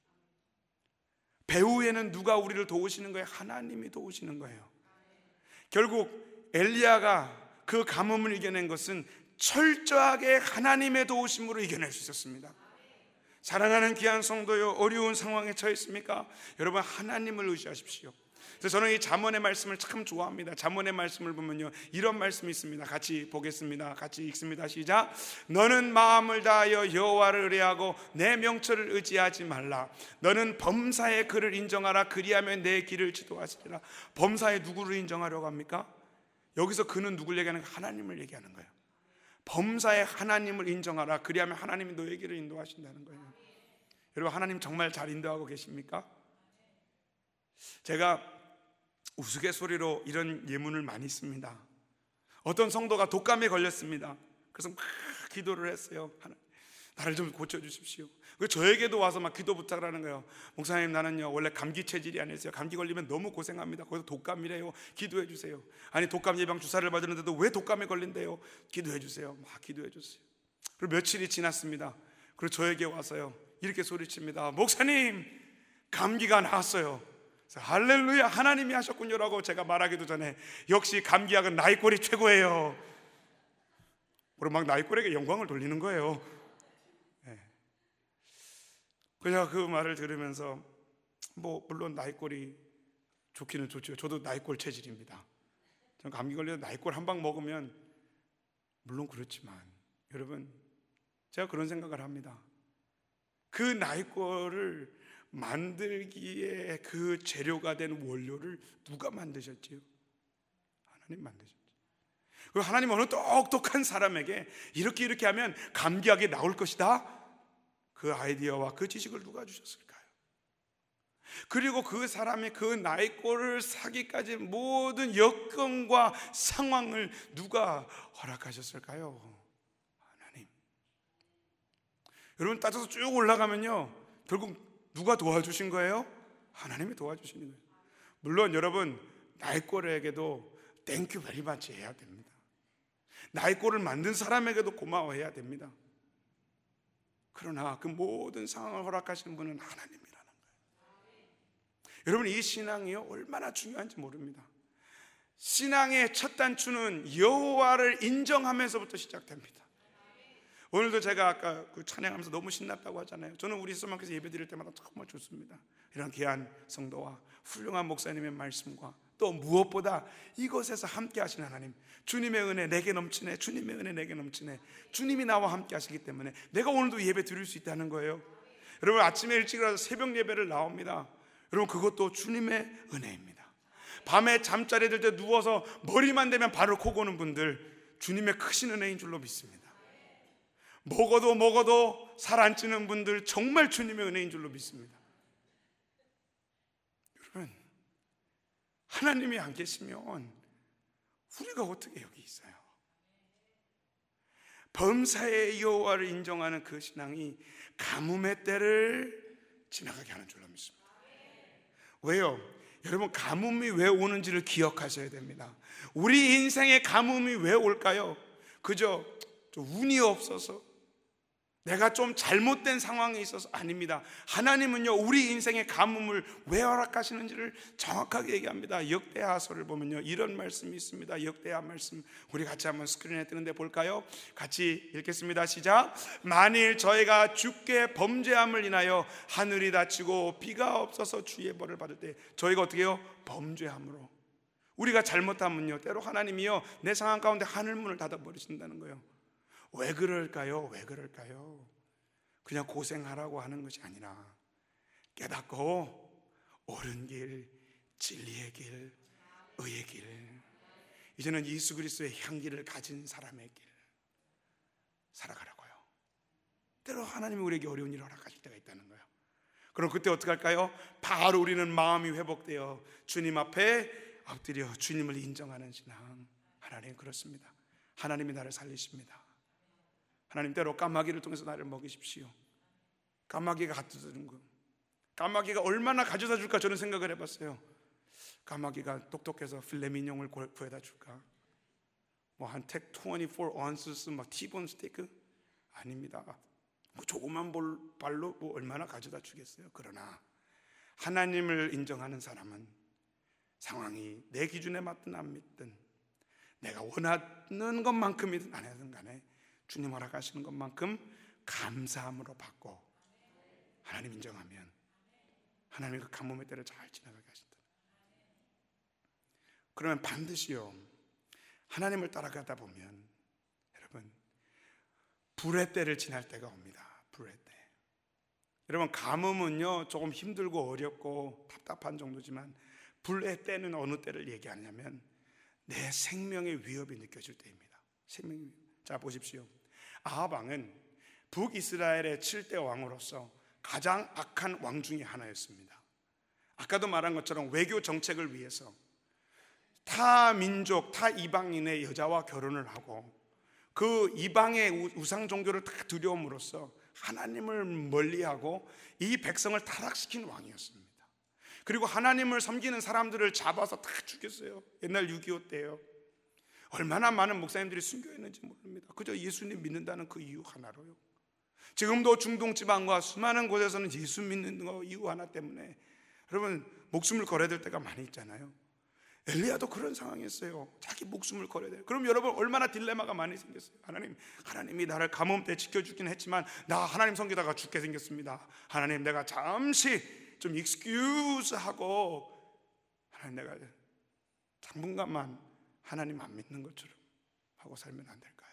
배후에는 누가 우리를 도우시는 거예요? 하나님이 도우시는 거예요. 결국 엘리야가 그 가뭄을 이겨낸 것은 철저하게 하나님의 도우심으로 이겨낼 수 있었습니다. 사랑하는 귀한 성도요, 어려운 상황에 처해 있습니까? 여러분, 하나님을 의지하십시오. 그래서 저는 이 잠언의 말씀을 참 좋아합니다. 잠언의 말씀을 보면요, 이런 말씀이 있습니다. 같이 보겠습니다. 같이 읽습니다. 시작. 너는 마음을 다하여 여호와를 의뢰하고 내 명철을 의지하지 말라. 너는 범사의 그를 인정하라. 그리하면 내 길을 지도하시리라. 범사의 누구를 인정하려고 합니까? 여기서 그는 누구를 얘기하는 거예요? 하나님을 얘기하는 거예요. 범사의 하나님을 인정하라. 그리하면 하나님이 너의 길을 인도하신다는 거예요. 여러분, 하나님 정말 잘 인도하고 계십니까? 제가 우스갯소리로 이런 예문을 많이 씁니다. 어떤 성도가 독감에 걸렸습니다. 그래서 막 기도를 했어요. 하나님, 나를 좀 고쳐주십시오. 저에게도 와서 막 기도 부탁을 하는 거예요. 목사님, 나는요 원래 감기 체질이 아니었어요. 감기 걸리면 너무 고생합니다. 거기서 독감이래요. 기도해 주세요. 아니, 독감 예방 주사를 맞았는데도 왜 독감에 걸린대요? 기도해 주세요. 막 기도해 주세요. 그리고 며칠이 지났습니다. 그리고 저에게 와서요 이렇게 소리칩니다. 목사님, 감기가 나았어요. 할렐루야, 하나님이 하셨군요라고 제가 말하기도 전에 역시 감기약은 나이꼴이 최고예요. 그럼 막 나이꼴에게 영광을 돌리는 거예요. 네. 그냥 그 말을 들으면서 뭐 물론 나이꼴이 좋기는 좋죠. 저도 나이꼴 체질입니다. 전 감기 걸려서 나이꼴 한 방 먹으면 물론 그렇지만 여러분, 제가 그런 생각을 합니다. 그 나이꼴을 만들기에 그 재료가 된 원료를 누가 만드셨지요? 하나님 만드셨죠. 그리고 하나님 어느 똑똑한 사람에게 이렇게 이렇게 하면 감기약이 나올 것이다, 그 아이디어와 그 지식을 누가 주셨을까요? 그리고 그 사람이 그 나이꼴을 사기까지 모든 여건과 상황을 누가 허락하셨을까요? 하나님. 여러분, 따져서 쭉 올라가면요 결국 누가 도와주신 거예요? 하나님이 도와주시는 거예요. 물론 여러분, 나이꼴에게도 땡큐 베리 마치 해야 됩니다. 나이꼴을 만든 사람에게도 고마워해야 됩니다. 그러나 그 모든 상황을 허락하시는 분은 하나님이라는 거예요. 여러분, 이 신앙이요 얼마나 중요한지 모릅니다. 신앙의 첫 단추는 여호와를 인정하면서부터 시작됩니다. 오늘도 제가 아까 그 찬양하면서 너무 신났다고 하잖아요. 저는 우리 소망교회에서 예배 드릴 때마다 정말 좋습니다. 이런 귀한 성도와 훌륭한 목사님의 말씀과 또 무엇보다 이곳에서 함께 하신 하나님, 주님의 은혜 내게 넘치네, 주님의 은혜 내게 넘치네, 주님이 나와 함께 하시기 때문에 내가 오늘도 예배 드릴 수 있다는 거예요. 여러분, 아침에 일찍 일어나서 새벽 예배를 나옵니다. 여러분, 그것도 주님의 은혜입니다. 밤에 잠자리 들 때 누워서 머리만 대면 바로 코 고는 분들, 주님의 크신 은혜인 줄로 믿습니다. 먹어도 먹어도 살 안 찌는 분들, 정말 주님의 은혜인 줄로 믿습니다. 여러분, 하나님이 안 계시면 우리가 어떻게 여기 있어요? 범사의 여호와를 인정하는 그 신앙이 가뭄의 때를 지나가게 하는 줄로 믿습니다. 왜요? 여러분, 가뭄이 왜 오는지를 기억하셔야 됩니다. 우리 인생에 가뭄이 왜 올까요? 그저 운이 없어서, 내가 좀 잘못된 상황에 있어서 아닙니다. 하나님은요 우리 인생의 가뭄을 왜 허락하시는지를 정확하게 얘기합니다. 역대하서를 보면요 이런 말씀이 있습니다. 역대하 말씀 우리 같이 한번 스크린에 뜨는데 볼까요? 같이 읽겠습니다. 시작. 만일 저희가 주께 범죄함을 인하여 하늘이 닫히고 비가 없어서 주의 벌을 받을 때, 저희가 어떻게 해요? 범죄함으로. 우리가 잘못하면요 때로 하나님이요 내 상황 가운데 하늘문을 닫아버리신다는 거예요. 왜 그럴까요? 왜 그럴까요? 그냥 고생하라고 하는 것이 아니라 깨닫고 옳은 길, 진리의 길, 의의 길, 이제는 예수 그리스도의 향기를 가진 사람의 길 살아가라고요. 때로 하나님이 우리에게 어려운 일을 허락하실 때가 있다는 거예요. 그럼 그때 어떻게 할까요? 바로 우리는 마음이 회복되어 주님 앞에 엎드려 주님을 인정하는 신앙. 하나님 그렇습니다. 하나님이 나를 살리십니다. 하나님, 때로 까마귀를 통해서 나를 먹이십시오. 까마귀가 갖다 주는 거, 까마귀가 얼마나 가져다 줄까 저는 생각을 해봤어요. 까마귀가 똑똑해서 필레미뇽을 구해다 줄까? 뭐 한 택 이십사 온스 막 티본 스테이크? 아닙니다. 뭐 조그만 볼, 발로 뭐 얼마나 가져다 주겠어요. 그러나 하나님을 인정하는 사람은 상황이 내 기준에 맞든 안 맞든, 내가 원하는 것만큼이든 안 하든 간에 주님 허락하시는 것만큼 감사함으로 받고 하나님 인정하면 하나님의 그 가뭄의 때를 잘 지나가게 하신다. 그러면 반드시요 하나님을 따라가다 보면 여러분 불의 때를 지날 때가 옵니다. 불의 때. 여러분 가뭄은요 조금 힘들고 어렵고 답답한 정도지만 불의 때는 어느 때를 얘기하냐면 내 생명의 위협이 느껴질 때입니다. 생명의 위협. 자 보십시오. 아합 왕은 북이스라엘의 칠 대 왕으로서 가장 악한 왕 중에 하나였습니다. 아까도 말한 것처럼 외교 정책을 위해서 타 민족, 타 이방인의 여자와 결혼을 하고 그 이방의 우상 종교를 다 두려움으로써 하나님을 멀리하고 이 백성을 타락시킨 왕이었습니다. 그리고 하나님을 섬기는 사람들을 잡아서 다 죽였어요. 옛날 육이오 때요. 얼마나 많은 목사님들이 순교했는지 모릅니다. 그저 예수님 믿는다는 그 이유 하나로요. 지금도 중동 지방과 수많은 곳에서는 예수 믿는 거 이유 하나 때문에 여러분 목숨을 걸어야 될 때가 많이 있잖아요. 엘리야도 그런 상황이었어요. 자기 목숨을 걸어야 돼요. 그럼 여러분 얼마나 딜레마가 많이 생겼어요. 하나님, 하나님이 나를 가뭄 때 지켜주긴 했지만 나 하나님 섬기다가 죽게 생겼습니다. 하나님 내가 잠시 좀 익스큐즈 하고 하나님 내가 당분간만 하나님 안 믿는 것처럼 하고 살면 안 될까요?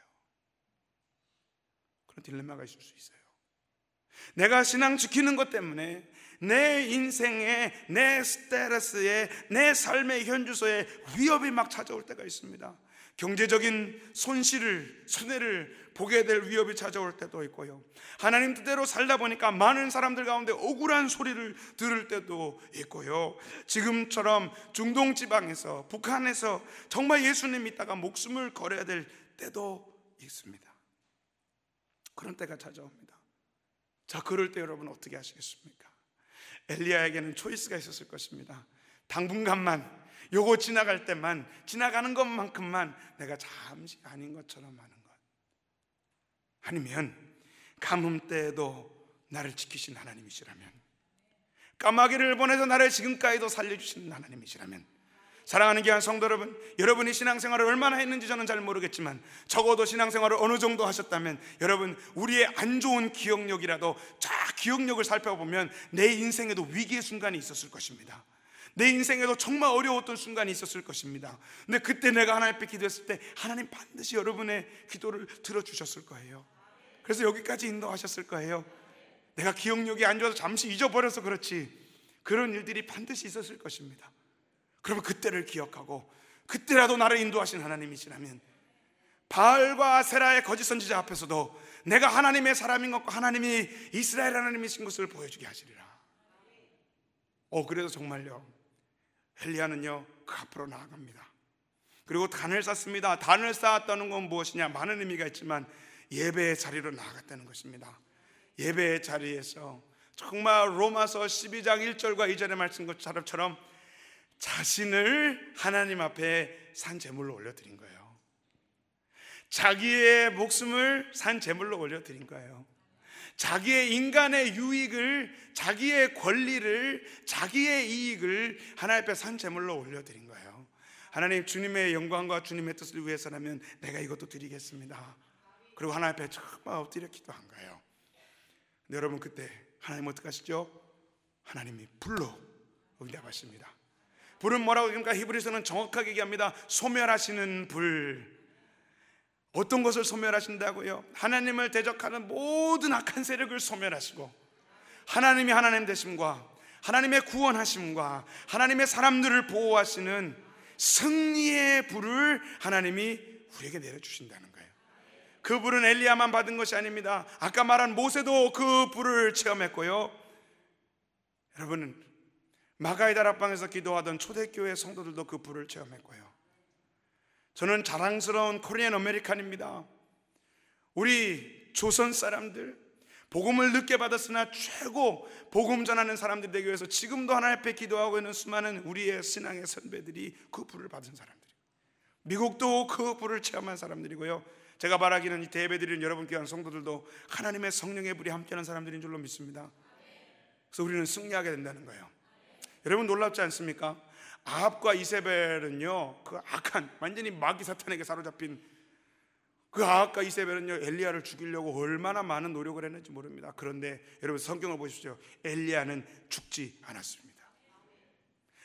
그런 딜레마가 있을 수 있어요. 내가 신앙 지키는 것 때문에 내 인생에, 내 스테레스에, 내 삶의 현주소에 위협이 막 찾아올 때가 있습니다. 경제적인 손실을, 손해를 보게 될 위협이 찾아올 때도 있고요. 하나님 뜻대로 살다 보니까 많은 사람들 가운데 억울한 소리를 들을 때도 있고요. 지금처럼 중동 지방에서, 북한에서 정말 예수님 믿다가 목숨을 걸어야 될 때도 있습니다. 그런 때가 찾아옵니다. 자, 그럴 때 여러분 어떻게 하시겠습니까? 엘리야에게는 초이스가 있었을 것입니다. 당분간만, 요거 지나갈 때만, 지나가는 것만큼만 내가 잠시 아닌 것처럼 하는 것. 아니면 가뭄 때에도 나를 지키신 하나님이시라면, 까마귀를 보내서 나를 지금까지도 살려주신 하나님이시라면, 사랑하는 귀한 성도 여러분, 여러분이 신앙생활을 얼마나 했는지 저는 잘 모르겠지만 적어도 신앙생활을 어느 정도 하셨다면 여러분 우리의 안 좋은 기억력이라도 쫙 기억력을 살펴보면 내 인생에도 위기의 순간이 있었을 것입니다. 내 인생에도 정말 어려웠던 순간이 있었을 것입니다. 근데 그때 내가 하나님 앞에 기도했을 때 하나님 반드시 여러분의 기도를 들어주셨을 거예요. 그래서 여기까지 인도하셨을 거예요. 내가 기억력이 안 좋아서 잠시 잊어버려서 그렇지 그런 일들이 반드시 있었을 것입니다. 그러면 그때를 기억하고 그때라도 나를 인도하신 하나님이시라면 바알과 세라의 거짓 선지자 앞에서도 내가 하나님의 사람인 것과 하나님이 이스라엘 하나님이신 것을 보여주게 하시리라. 어 그래서 정말요 엘리야는요 그 앞으로 나아갑니다. 그리고 단을 쌓습니다. 단을 쌓았다는 건 무엇이냐? 많은 의미가 있지만 예배의 자리로 나아갔다는 것입니다. 예배의 자리에서 정말 로마서 십이 장 일 절과 이 절의 말씀 것처럼 자신을 하나님 앞에 산 제물로 올려드린 거예요. 자기의 목숨을 산 제물로 올려드린 거예요. 자기의 인간의 유익을, 자기의 권리를, 자기의 이익을 하나님 앞에 산 제물로 올려드린 거예요. 하나님, 주님의 영광과 주님의 뜻을 위해서라면 내가 이것도 드리겠습니다. 그리고 하나님 앞에 정말 엎드려 기도한 거예요. 근데 여러분 그때 하나님 어떻게 하시죠? 하나님이 불로 응답하십니다. 불은 뭐라고 합니까? 히브리서는 정확하게 얘기합니다. 소멸하시는 불. 어떤 것을 소멸하신다고요? 하나님을 대적하는 모든 악한 세력을 소멸하시고 하나님이 하나님 되심과 하나님의 구원하심과 하나님의 사람들을 보호하시는 승리의 불을 하나님이 우리에게 내려주신다는 거예요. 그 불은 엘리야만 받은 것이 아닙니다. 아까 말한 모세도 그 불을 체험했고요. 여러분은 마가의 다락방에서 기도하던 초대교회 성도들도 그 불을 체험했고요. 저는 자랑스러운 코리안 아메리칸입니다. 우리 조선 사람들, 복음을 늦게 받았으나 최고 복음 전하는 사람들이 되기 위해서 지금도 하나님 앞에 기도하고 있는 수많은 우리의 신앙의 선배들이 그 불을 받은 사람들이에요. 미국도 그 불을 체험한 사람들이고요. 제가 말하기는 이 대예배드리는 여러분 귀한 성도들도 하나님의 성령의 불이 함께하는 사람들인 줄로 믿습니다. 그래서 우리는 승리하게 된다는 거예요. 여러분 놀랍지 않습니까? 아합과 이세벨은요 그 악한 완전히 마귀 사탄에게 사로잡힌 그 아합과 이세벨은요 엘리야를 죽이려고 얼마나 많은 노력을 했는지 모릅니다. 그런데 여러분 성경을 보십시오. 엘리야는 죽지 않았습니다.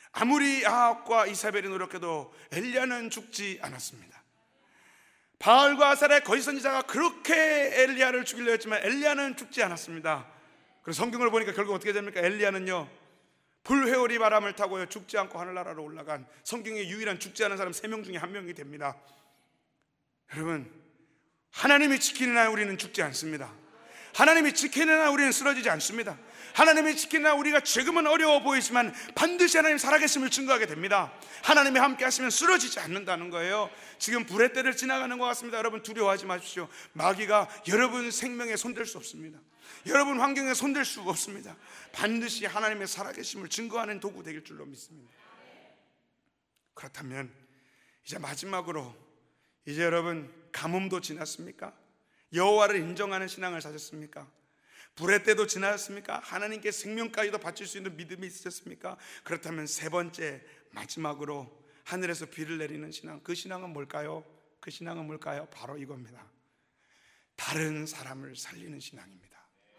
아무리 아합과 이사벨이 노력해도 엘리야는 죽지 않았습니다. 바알과 아사랴의 거짓 선지자가 그렇게 엘리야를 죽이려 했지만 엘리야는 죽지 않았습니다. 그래서 성경을 보니까 결국 어떻게 됩니까? 엘리야는요, 불회오리 바람을 타고요 죽지 않고 하늘나라로 올라간 성경의 유일한 죽지 않은 사람 세 명 중에 한 명이 됩니다. 여러분, 하나님이 지키는 한 우리는 죽지 않습니다. 하나님이 지키는 한 우리는 쓰러지지 않습니다. 하나님이 지키는 한 우리가 지금은 어려워 보이지만 반드시 하나님 살아계심을 증거하게 됩니다. 하나님이 함께 하시면 쓰러지지 않는다는 거예요. 지금 불의 때를 지나가는 것 같습니다. 여러분, 두려워하지 마십시오. 마귀가 여러분 생명에 손댈 수 없습니다. 여러분 환경에 손댈 수 없습니다. 반드시 하나님의 살아계심을 증거하는 도구 되길 줄로 믿습니다. 그렇다면 이제 마지막으로, 이제 여러분 가뭄도 지났습니까? 여호와를 인정하는 신앙을 사셨습니까? 불의 때도 지나셨습니까? 하나님께 생명까지도 바칠 수 있는 믿음이 있으셨습니까? 그렇다면 세 번째, 마지막으로 하늘에서 비를 내리는 신앙, 그 신앙은 뭘까요? 그 신앙은 뭘까요? 바로 이겁니다. 다른 사람을 살리는 신앙입니다.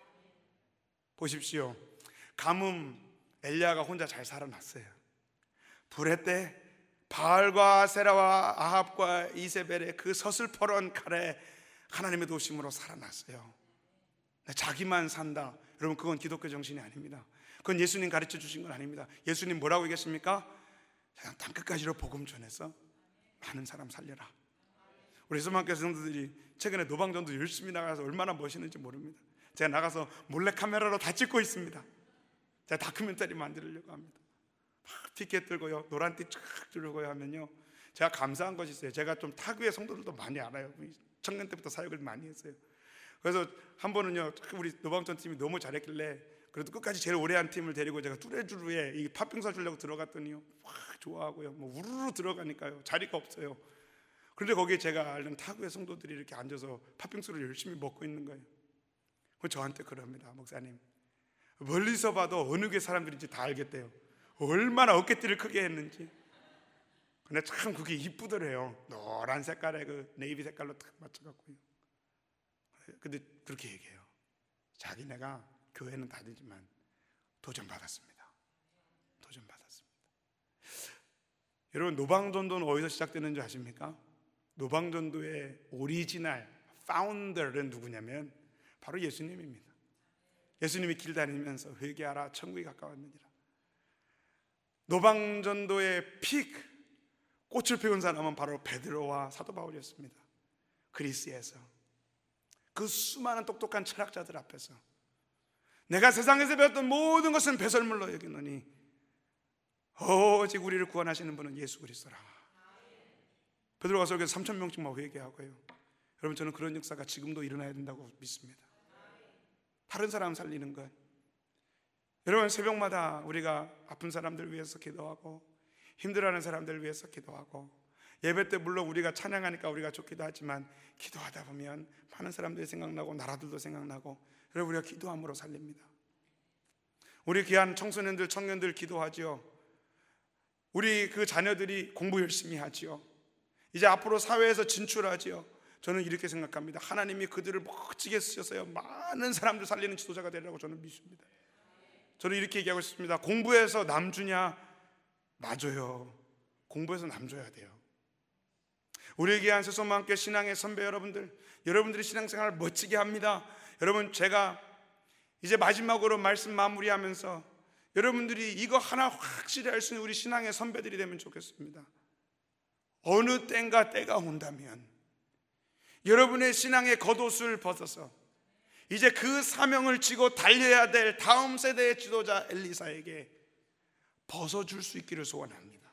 보십시오. 가뭄, 엘리야가 혼자 잘 살아났어요. 불의 때 바알과 세라와 아합과 이세벨의 그 서슬퍼런 칼에 하나님의 도심으로 살아났어요. 자기만 산다, 여러분, 그건 기독교 정신이 아닙니다. 그건 예수님 가르쳐 주신 건 아닙니다. 예수님 뭐라고 얘기했습니까? 세상 땅끝까지로 복음 전해서 많은 사람 살려라. 우리 소망교회 성도들이 최근에 노방전도 열심히 나가서 얼마나 멋있는지 모릅니다. 제가 나가서 몰래 카메라로 다 찍고 있습니다. 제가 다큐멘터리 만들려고 합니다. 막 티켓 들고요, 노란띠 쫙 들고요 하면요, 제가 감사한 것이 있어요. 제가 좀 타교의 성도들도 많이 알아요. 청년 때부터 사역을 많이 했어요. 그래서 한 번은요, 우리 노방전 팀이 너무 잘했길래 그래도 끝까지 제일 오래 한 팀을 데리고 제가 뚜레쥬르에 이 팥빙수 사주려고 들어갔더니요, 와, 좋아하고요, 뭐 우르르 들어가니까요 자리가 없어요. 그런데 거기에 제가 알던 타구의 성도들이 이렇게 앉아서 팥빙수를 열심히 먹고 있는 거예요. 저한테 그럽니다. 목사님, 멀리서 봐도 어느 게 사람들인지 다 알겠대요. 얼마나 어깨띠를 크게 했는지. 근데 참 그게 이쁘더래요. 노란 색깔에 그 네이비 색깔로 딱 맞춰갖고요. 근데 그렇게 얘기해요. 자기네가 교회는 다니지만 도전받았습니다. 도전받았습니다. 여러분, 노방전도는 어디서 시작되는 줄 아십니까? 노방전도의 오리지널 파운더는 누구냐면 바로 예수님입니다. 예수님이 길 다니면서 회개하라, 천국이 가까웠느니라. 노방전도의 픽, 꽃을 피운 사람은 바로 베드로와 사도 바울이었습니다. 그리스에서 그 수많은 똑똑한 철학자들 앞에서 내가 세상에서 배웠던 모든 것은 배설물로 여기노니 오직 우리를 구원하시는 분은 예수 그리스도라. 베드로가 설교에서 삼천 명씩 막 회개하고요. 여러분, 저는 그런 역사가 지금도 일어나야 된다고 믿습니다. 다른 사람 살리는 것. 여러분, 새벽마다 우리가 아픈 사람들 위해서 기도하고 힘들어하는 사람들 위해서 기도하고, 예배 때 물론 우리가 찬양하니까 우리가 좋기도 하지만 기도하다 보면 많은 사람들이 생각나고 나라들도 생각나고, 여러분, 우리가 기도함으로 살립니다. 우리 귀한 청소년들, 청년들 기도하지요. 우리 그 자녀들이 공부 열심히 하지요. 이제 앞으로 사회에서 진출하지요. 저는 이렇게 생각합니다. 하나님이 그들을 멋지게 쓰셔서요, 많은 사람들 살리는 지도자가 되리라고 저는 믿습니다. 저는 이렇게 얘기하고 싶습니다. 공부해서 남 주냐? 맞아요. 공부해서 남 줘야 돼요. 우리에게 한 세소만교회 신앙의 선배 여러분들, 여러분들이 신앙생활을 멋지게 합니다. 여러분, 제가 이제 마지막으로 말씀 마무리하면서 여러분들이 이거 하나 확실히 알 수 있는 우리 신앙의 선배들이 되면 좋겠습니다. 어느 때인가 때가 온다면 여러분의 신앙의 겉옷을 벗어서 이제 그 사명을 지고 달려야 될 다음 세대의 지도자 엘리사에게 벗어줄 수 있기를 소원합니다.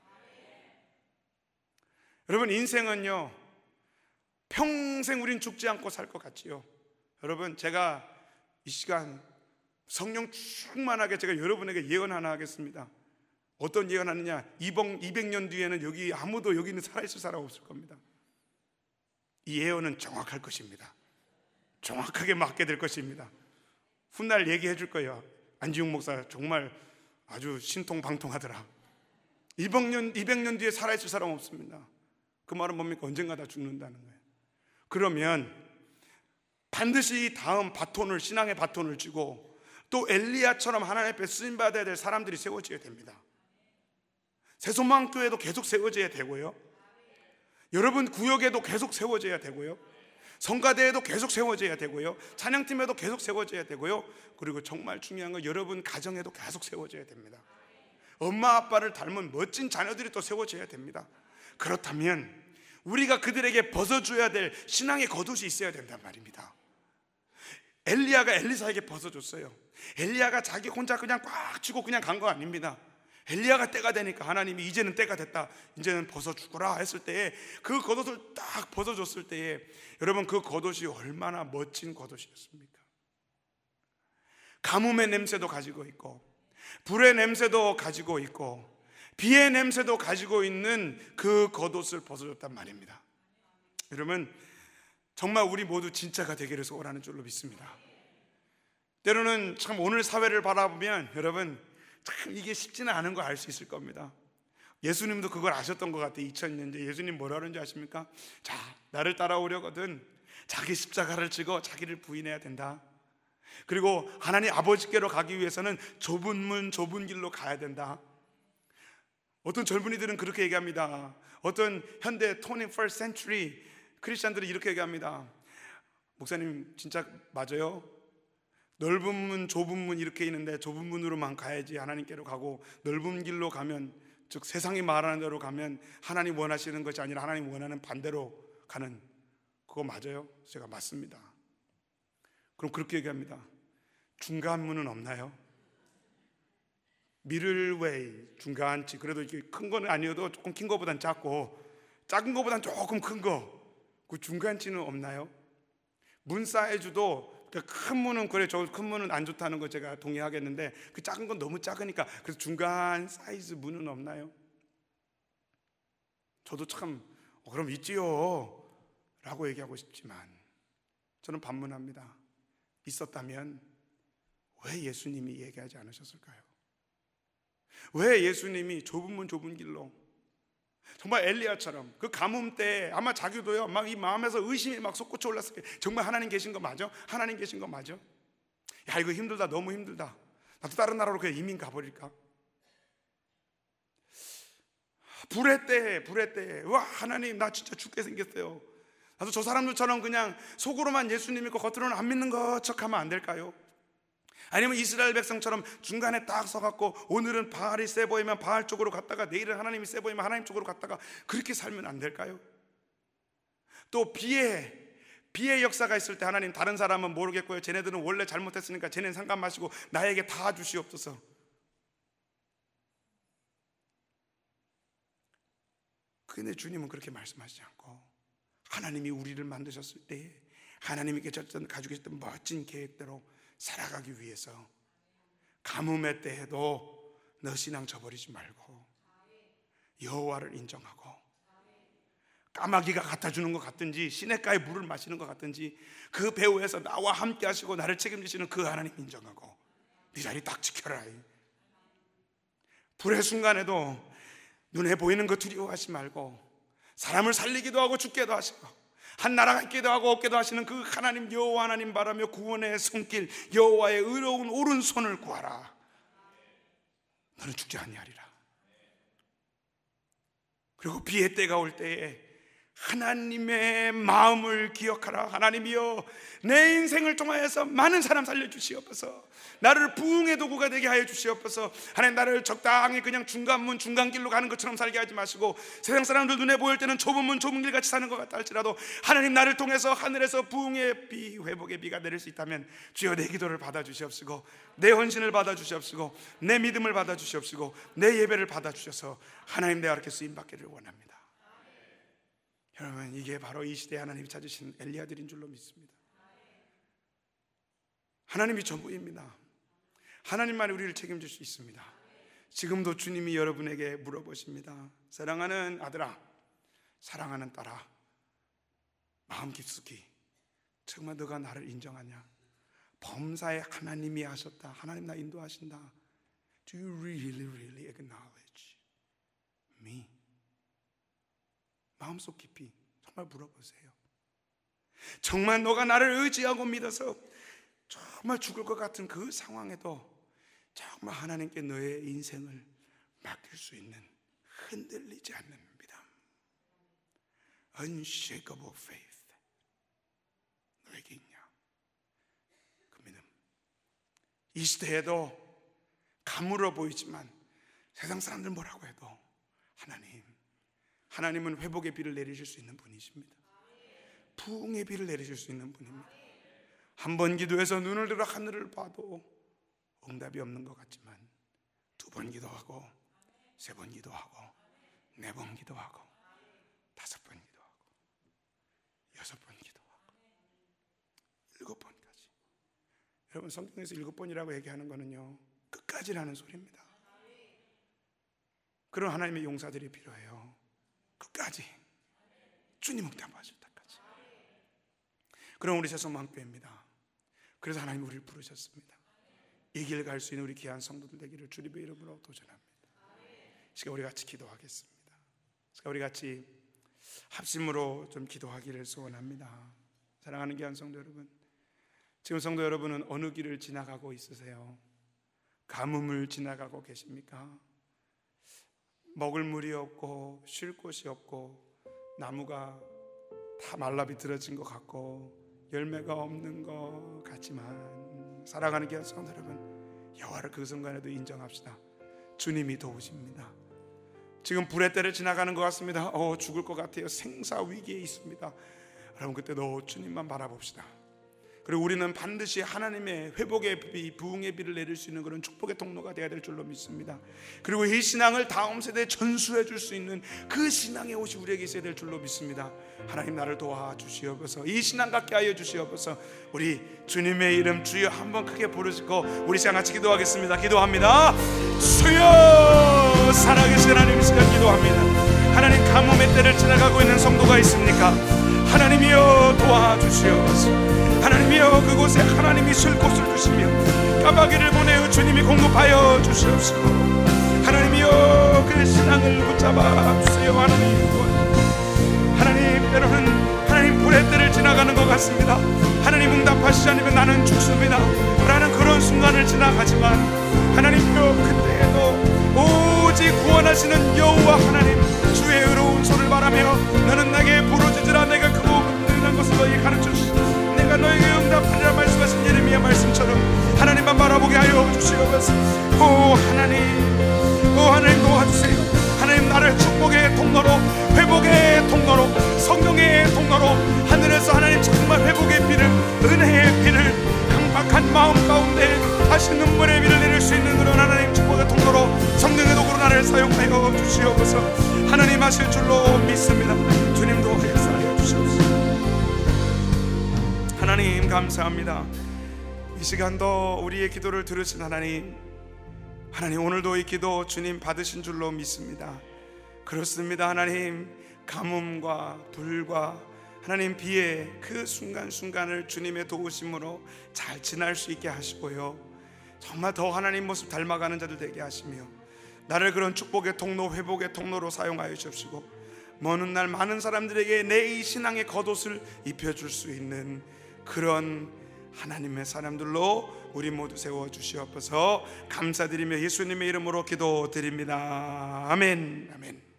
여러분, 인생은요, 평생 우린 죽지 않고 살 것 같지요. 여러분, 제가 이 시간 성령 충만하게 제가 여러분에게 예언 하나 하겠습니다. 어떤 예언하느냐? 이백 년 뒤에는 여기 아무도 여기는 살아있을 사람 없을 겁니다. 이 예언은 정확할 것입니다. 정확하게 맞게 될 것입니다. 훗날 얘기해 줄 거예요. 안지용 목사 정말 아주 신통방통하더라. 이백 년, 이백 년 뒤에 살아있을 사람 없습니다. 그 말은 뭡니까? 언젠가 다 죽는다는 거예요. 그러면 반드시 다음 바톤을, 신앙의 바톤을 쥐고 또 엘리야처럼 하나님 앞에 쓰임받아야 될 사람들이 세워져야 됩니다. 새소망교회도 계속 세워져야 되고요, 여러분 구역에도 계속 세워져야 되고요, 성가대에도 계속 세워져야 되고요, 찬양팀에도 계속 세워져야 되고요, 그리고 정말 중요한 건 여러분 가정에도 계속 세워져야 됩니다. 엄마 아빠를 닮은 멋진 자녀들이 또 세워져야 됩니다. 그렇다면 우리가 그들에게 벗어줘야 될 신앙의 겉옷이 있어야 된단 말입니다. 엘리야가 엘리사에게 벗어줬어요. 엘리야가 자기 혼자 그냥 꽉 쥐고 그냥 간 거 아닙니다. 엘리야가 때가 되니까 하나님이 이제는 때가 됐다, 이제는 벗어주거라 했을 때에 그 겉옷을 딱 벗어줬을 때에 여러분 그 겉옷이 얼마나 멋진 겉옷이었습니까? 가뭄의 냄새도 가지고 있고 불의 냄새도 가지고 있고 비의 냄새도 가지고 있는 그 겉옷을 벗어줬단 말입니다. 여러분 정말 우리 모두 진짜가 되기를 소원하는 줄로 믿습니다. 때로는 참 오늘 사회를 바라보면 여러분 참 이게 쉽지는 않은 거 알 수 있을 겁니다. 예수님도 그걸 아셨던 것 같아요. 이천 년째 예수님 뭐라 그러는지 아십니까? 자, 나를 따라오려거든 자기 십자가를 지고 자기를 부인해야 된다. 그리고 하나님 아버지께로 가기 위해서는 좁은 문 좁은 길로 가야 된다. 어떤 젊은이들은 그렇게 얘기합니다. 어떤 현대 이십일 센츄리 크리스찬들이 이렇게 얘기합니다. 목사님 진짜 맞아요? 넓은 문 좁은 문 이렇게 있는데 좁은 문으로만 가야지 하나님께로 가고 넓은 길로 가면, 즉 세상이 말하는 대로 가면 하나님 원하시는 것이 아니라 하나님 원하는 반대로 가는, 그거 맞아요? 제가 맞습니다. 그럼 그렇게 얘기합니다. 중간 문은 없나요? 미들웨이, 중간치, 그래도 이렇게 큰 거는 아니어도 조금 긴 거보단 작고 작은 거보단 조금 큰 거, 그 중간치는 없나요? 문 사이즈도 큰 문은 그래, 저 큰 문은 안 좋다는 거 제가 동의하겠는데 그 작은 건 너무 작으니까 그래서 중간 사이즈 문은 없나요? 저도 참 어, 그럼 있지요 라고 얘기하고 싶지만 저는 반문합니다. 있었다면 왜 예수님이 얘기하지 않으셨을까요? 왜 예수님이 좁은 문 좁은 길로, 정말 엘리야처럼 그 가뭄 때 아마 자기도요 막 이 마음에서 의심이 막 솟구쳐 올랐을 거예요. 정말 하나님 계신 거 맞아? 하나님 계신 거 맞아? 야 이거 힘들다, 너무 힘들다, 나도 다른 나라로 그냥 이민 가버릴까? 불의 때에 불의 때에 와 하나님 나 진짜 죽게 생겼어요. 나도 저 사람들처럼 그냥 속으로만 예수님 믿고 겉으로는 안 믿는 것척하면 안 될까요? 아니면 이스라엘 백성처럼 중간에 딱 서갖고 오늘은 바알이 세 보이면 바알 쪽으로 갔다가 내일은 하나님이 세 보이면 하나님 쪽으로 갔다가 그렇게 살면 안 될까요? 또 비의 비의 역사가 있을 때 하나님 다른 사람은 모르겠고요, 쟤네들은 원래 잘못했으니까 쟤네는 상관 마시고 나에게 다 주시옵소서. 근데 주님은 그렇게 말씀하시지 않고 하나님이 우리를 만드셨을 때 하나님이 가지고 계셨던 멋진 계획대로 살아가기 위해서 가뭄의 때에도 너 신앙 저버리지 말고 여호와를 인정하고, 까마귀가 갖다 주는 것 같든지 시냇가에 물을 마시는 것 같든지 그 배후에서 나와 함께 하시고 나를 책임지시는 그 하나님 인정하고 네 자리 딱 지켜라. 불의 순간에도 눈에 보이는 거 두려워하지 말고 사람을 살리기도 하고 죽게도 하시고 한 나라가 있기도 하고 없기도 하시는 그 하나님 여호와 하나님 바라며 구원의 손길 여호와의 의로운 오른손을 구하라. 너는 죽지 아니하리라. 그리고 비의 때가 올 때에 하나님의 마음을 기억하라. 하나님이여 내 인생을 통하여서 많은 사람 살려주시옵소서. 나를 부흥의 도구가 되게 하여 주시옵소서. 하나님 나를 적당히 그냥 중간문 중간길로 가는 것처럼 살게 하지 마시고 세상 사람들 눈에 보일 때는 좁은 문 좁은 길 같이 사는 것 같다 할지라도 하나님 나를 통해서 하늘에서 부흥의 비 회복의 비가 내릴 수 있다면 주여 내 기도를 받아주시옵시고 내 헌신을 받아주시옵시고 내 믿음을 받아주시옵시고 내 예배를 받아주셔서 하나님 내 아렇게 쓰임받기를 원합니다. 여러분 이게 바로 이 시대에 하나님이 찾으신 엘리야들인 줄로 믿습니다. 하나님이 전부입니다. 하나님만이 우리를 책임질 수 있습니다. 지금도 주님이 여러분에게 물어보십니다. 사랑하는 아들아, 사랑하는 딸아, 마음 깊숙이 정말 너가 나를 인정하냐? 범사에 하나님이 하셨다, 하나님 나 인도하신다. Do you really really acknowledge me? 마음속 깊이 정말 물어보세요. 정말 너가 나를 의지하고 믿어서 정말 죽을 것 같은 그 상황에도 정말 하나님께 너의 인생을 맡길 수 있는 흔들리지 않는 믿음, unshakable faith, 너에게 있냐? 그 믿음. 이 시대에도 가물어 보이지만 세상 사람들 뭐라고 해도 하나님, 하나님은 회복의 비를 내리실 수 있는 분이십니다. 부흥의 비를 내리실 수 있는 분입니다. 한 번 기도해서 눈을 들어 하늘을 봐도 응답이 없는 것 같지만 두 번 기도하고 세 번 기도하고 네 번 기도하고 다섯 번 기도하고 여섯 번 기도하고 일곱 번까지. 여러분, 성경에서 일곱 번이라고 얘기하는 거는요, 끝까지라는 소리입니다. 그런 하나님의 용사들이 필요해요. 끝까지 주님 응답하실 때까지. 그럼 우리 새소망교회입니다. 그래서 하나님 우리를 부르셨습니다. 이 길 갈 수 있는 우리 귀한 성도들 되기를 주님의 이름으로 도전합니다. 시간 우리 같이 기도하겠습니다. 시간 우리 같이 합심으로 좀 기도하기를 소원합니다. 사랑하는 귀한 성도 여러분, 지금 성도 여러분은 어느 길을 지나가고 있으세요? 가뭄을 지나가고 계십니까? 먹을 물이 없고 쉴 곳이 없고 나무가 다 말라 비틀어진 것 같고 열매가 없는 것 같지만, 사랑하는 귀한 성도 여러분, 여호와를 그 순간에도 인정합시다. 주님이 도우십니다. 지금 불의 때를 지나가는 것 같습니다. 어, 죽을 것 같아요. 생사 위기에 있습니다. 여러분, 그때도 주님만 바라봅시다. 그리고 우리는 반드시 하나님의 회복의 비, 부흥의 비를 내릴 수 있는 그런 축복의 통로가 되어야 될 줄로 믿습니다. 그리고 이 신앙을 다음 세대에 전수해 줄 수 있는 그 신앙의 옷이 우리에게 있어야 될 줄로 믿습니다. 하나님, 나를 도와주시옵소서. 이 신앙 갖게 하여 주시옵소서. 우리 주님의 이름 주여 한번 크게 부르시고 우리 시간 같이 기도하겠습니다. 기도합니다. 주여, 살아계신 하나님, 이 시간 기도합니다. 하나님, 가뭄의 때를 지나가고 있는 성도가 있습니까? 하나님이여 도와주시옵소서. 하나님이여 그곳에 하나님이 쉴 곳을 주시며 까마귀를 보내어 주님이 공급하여 주시옵소서. 하나님이여 그 신앙을 붙잡아 주세요. 하나님 도와주시옵소서. 하나님, 때로는 하나님 불의 때를 지나가는 것 같습니다. 하나님 응답하시지 않으면 나는 죽습니다 라는 그런 순간을 지나가지만, 하나님이여 그때에도 오직 구원하시는 여호와 하나님 주의 의로운 손을 바라며 너는 내게 부르짖으라 내가 크고 은혜한 것을 너희에게 가르쳐주시오. 내가 너에게 응답하리라 말씀하신 예레미야 말씀처럼 하나님만 바라보게 하여 주시옵소서. 오 하나님, 오 하나님 도와주세요. 하나님, 나를 축복의 통로로, 회복의 통로로, 성령의 통로로, 하늘에서 하나님 정말 회복의 비를, 은혜의 비를, 강박한 마음 가운데 다시 눈물의 비를 내릴 수 있는 그런 하나님 축복의 통로로, 성령의 도구로 나를 사용하여 주시옵소서. 하나님 하실 줄로 믿습니다. 주님도 역사하여 주시옵소서. 하나님 감사합니다. 이 시간도 우리의 기도를 들으신 하나님, 하나님 오늘도 이 기도 주님 받으신 줄로 믿습니다. 그렇습니다. 하나님, 가뭄과 불과 하나님 비의 그 순간순간을 주님의 도우심으로 잘 지날 수 있게 하시고요, 정말 더 하나님 모습 닮아가는 자들 되게 하시며 나를 그런 축복의 통로, 회복의 통로로 사용하여 주시고 먼 훗날 많은 사람들에게 내 이 신앙의 겉옷을 입혀줄 수 있는 그런 하나님의 사람들로 우리 모두 세워주시옵소서. 감사드리며 예수님의 이름으로 기도드립니다. 아멘. 아멘.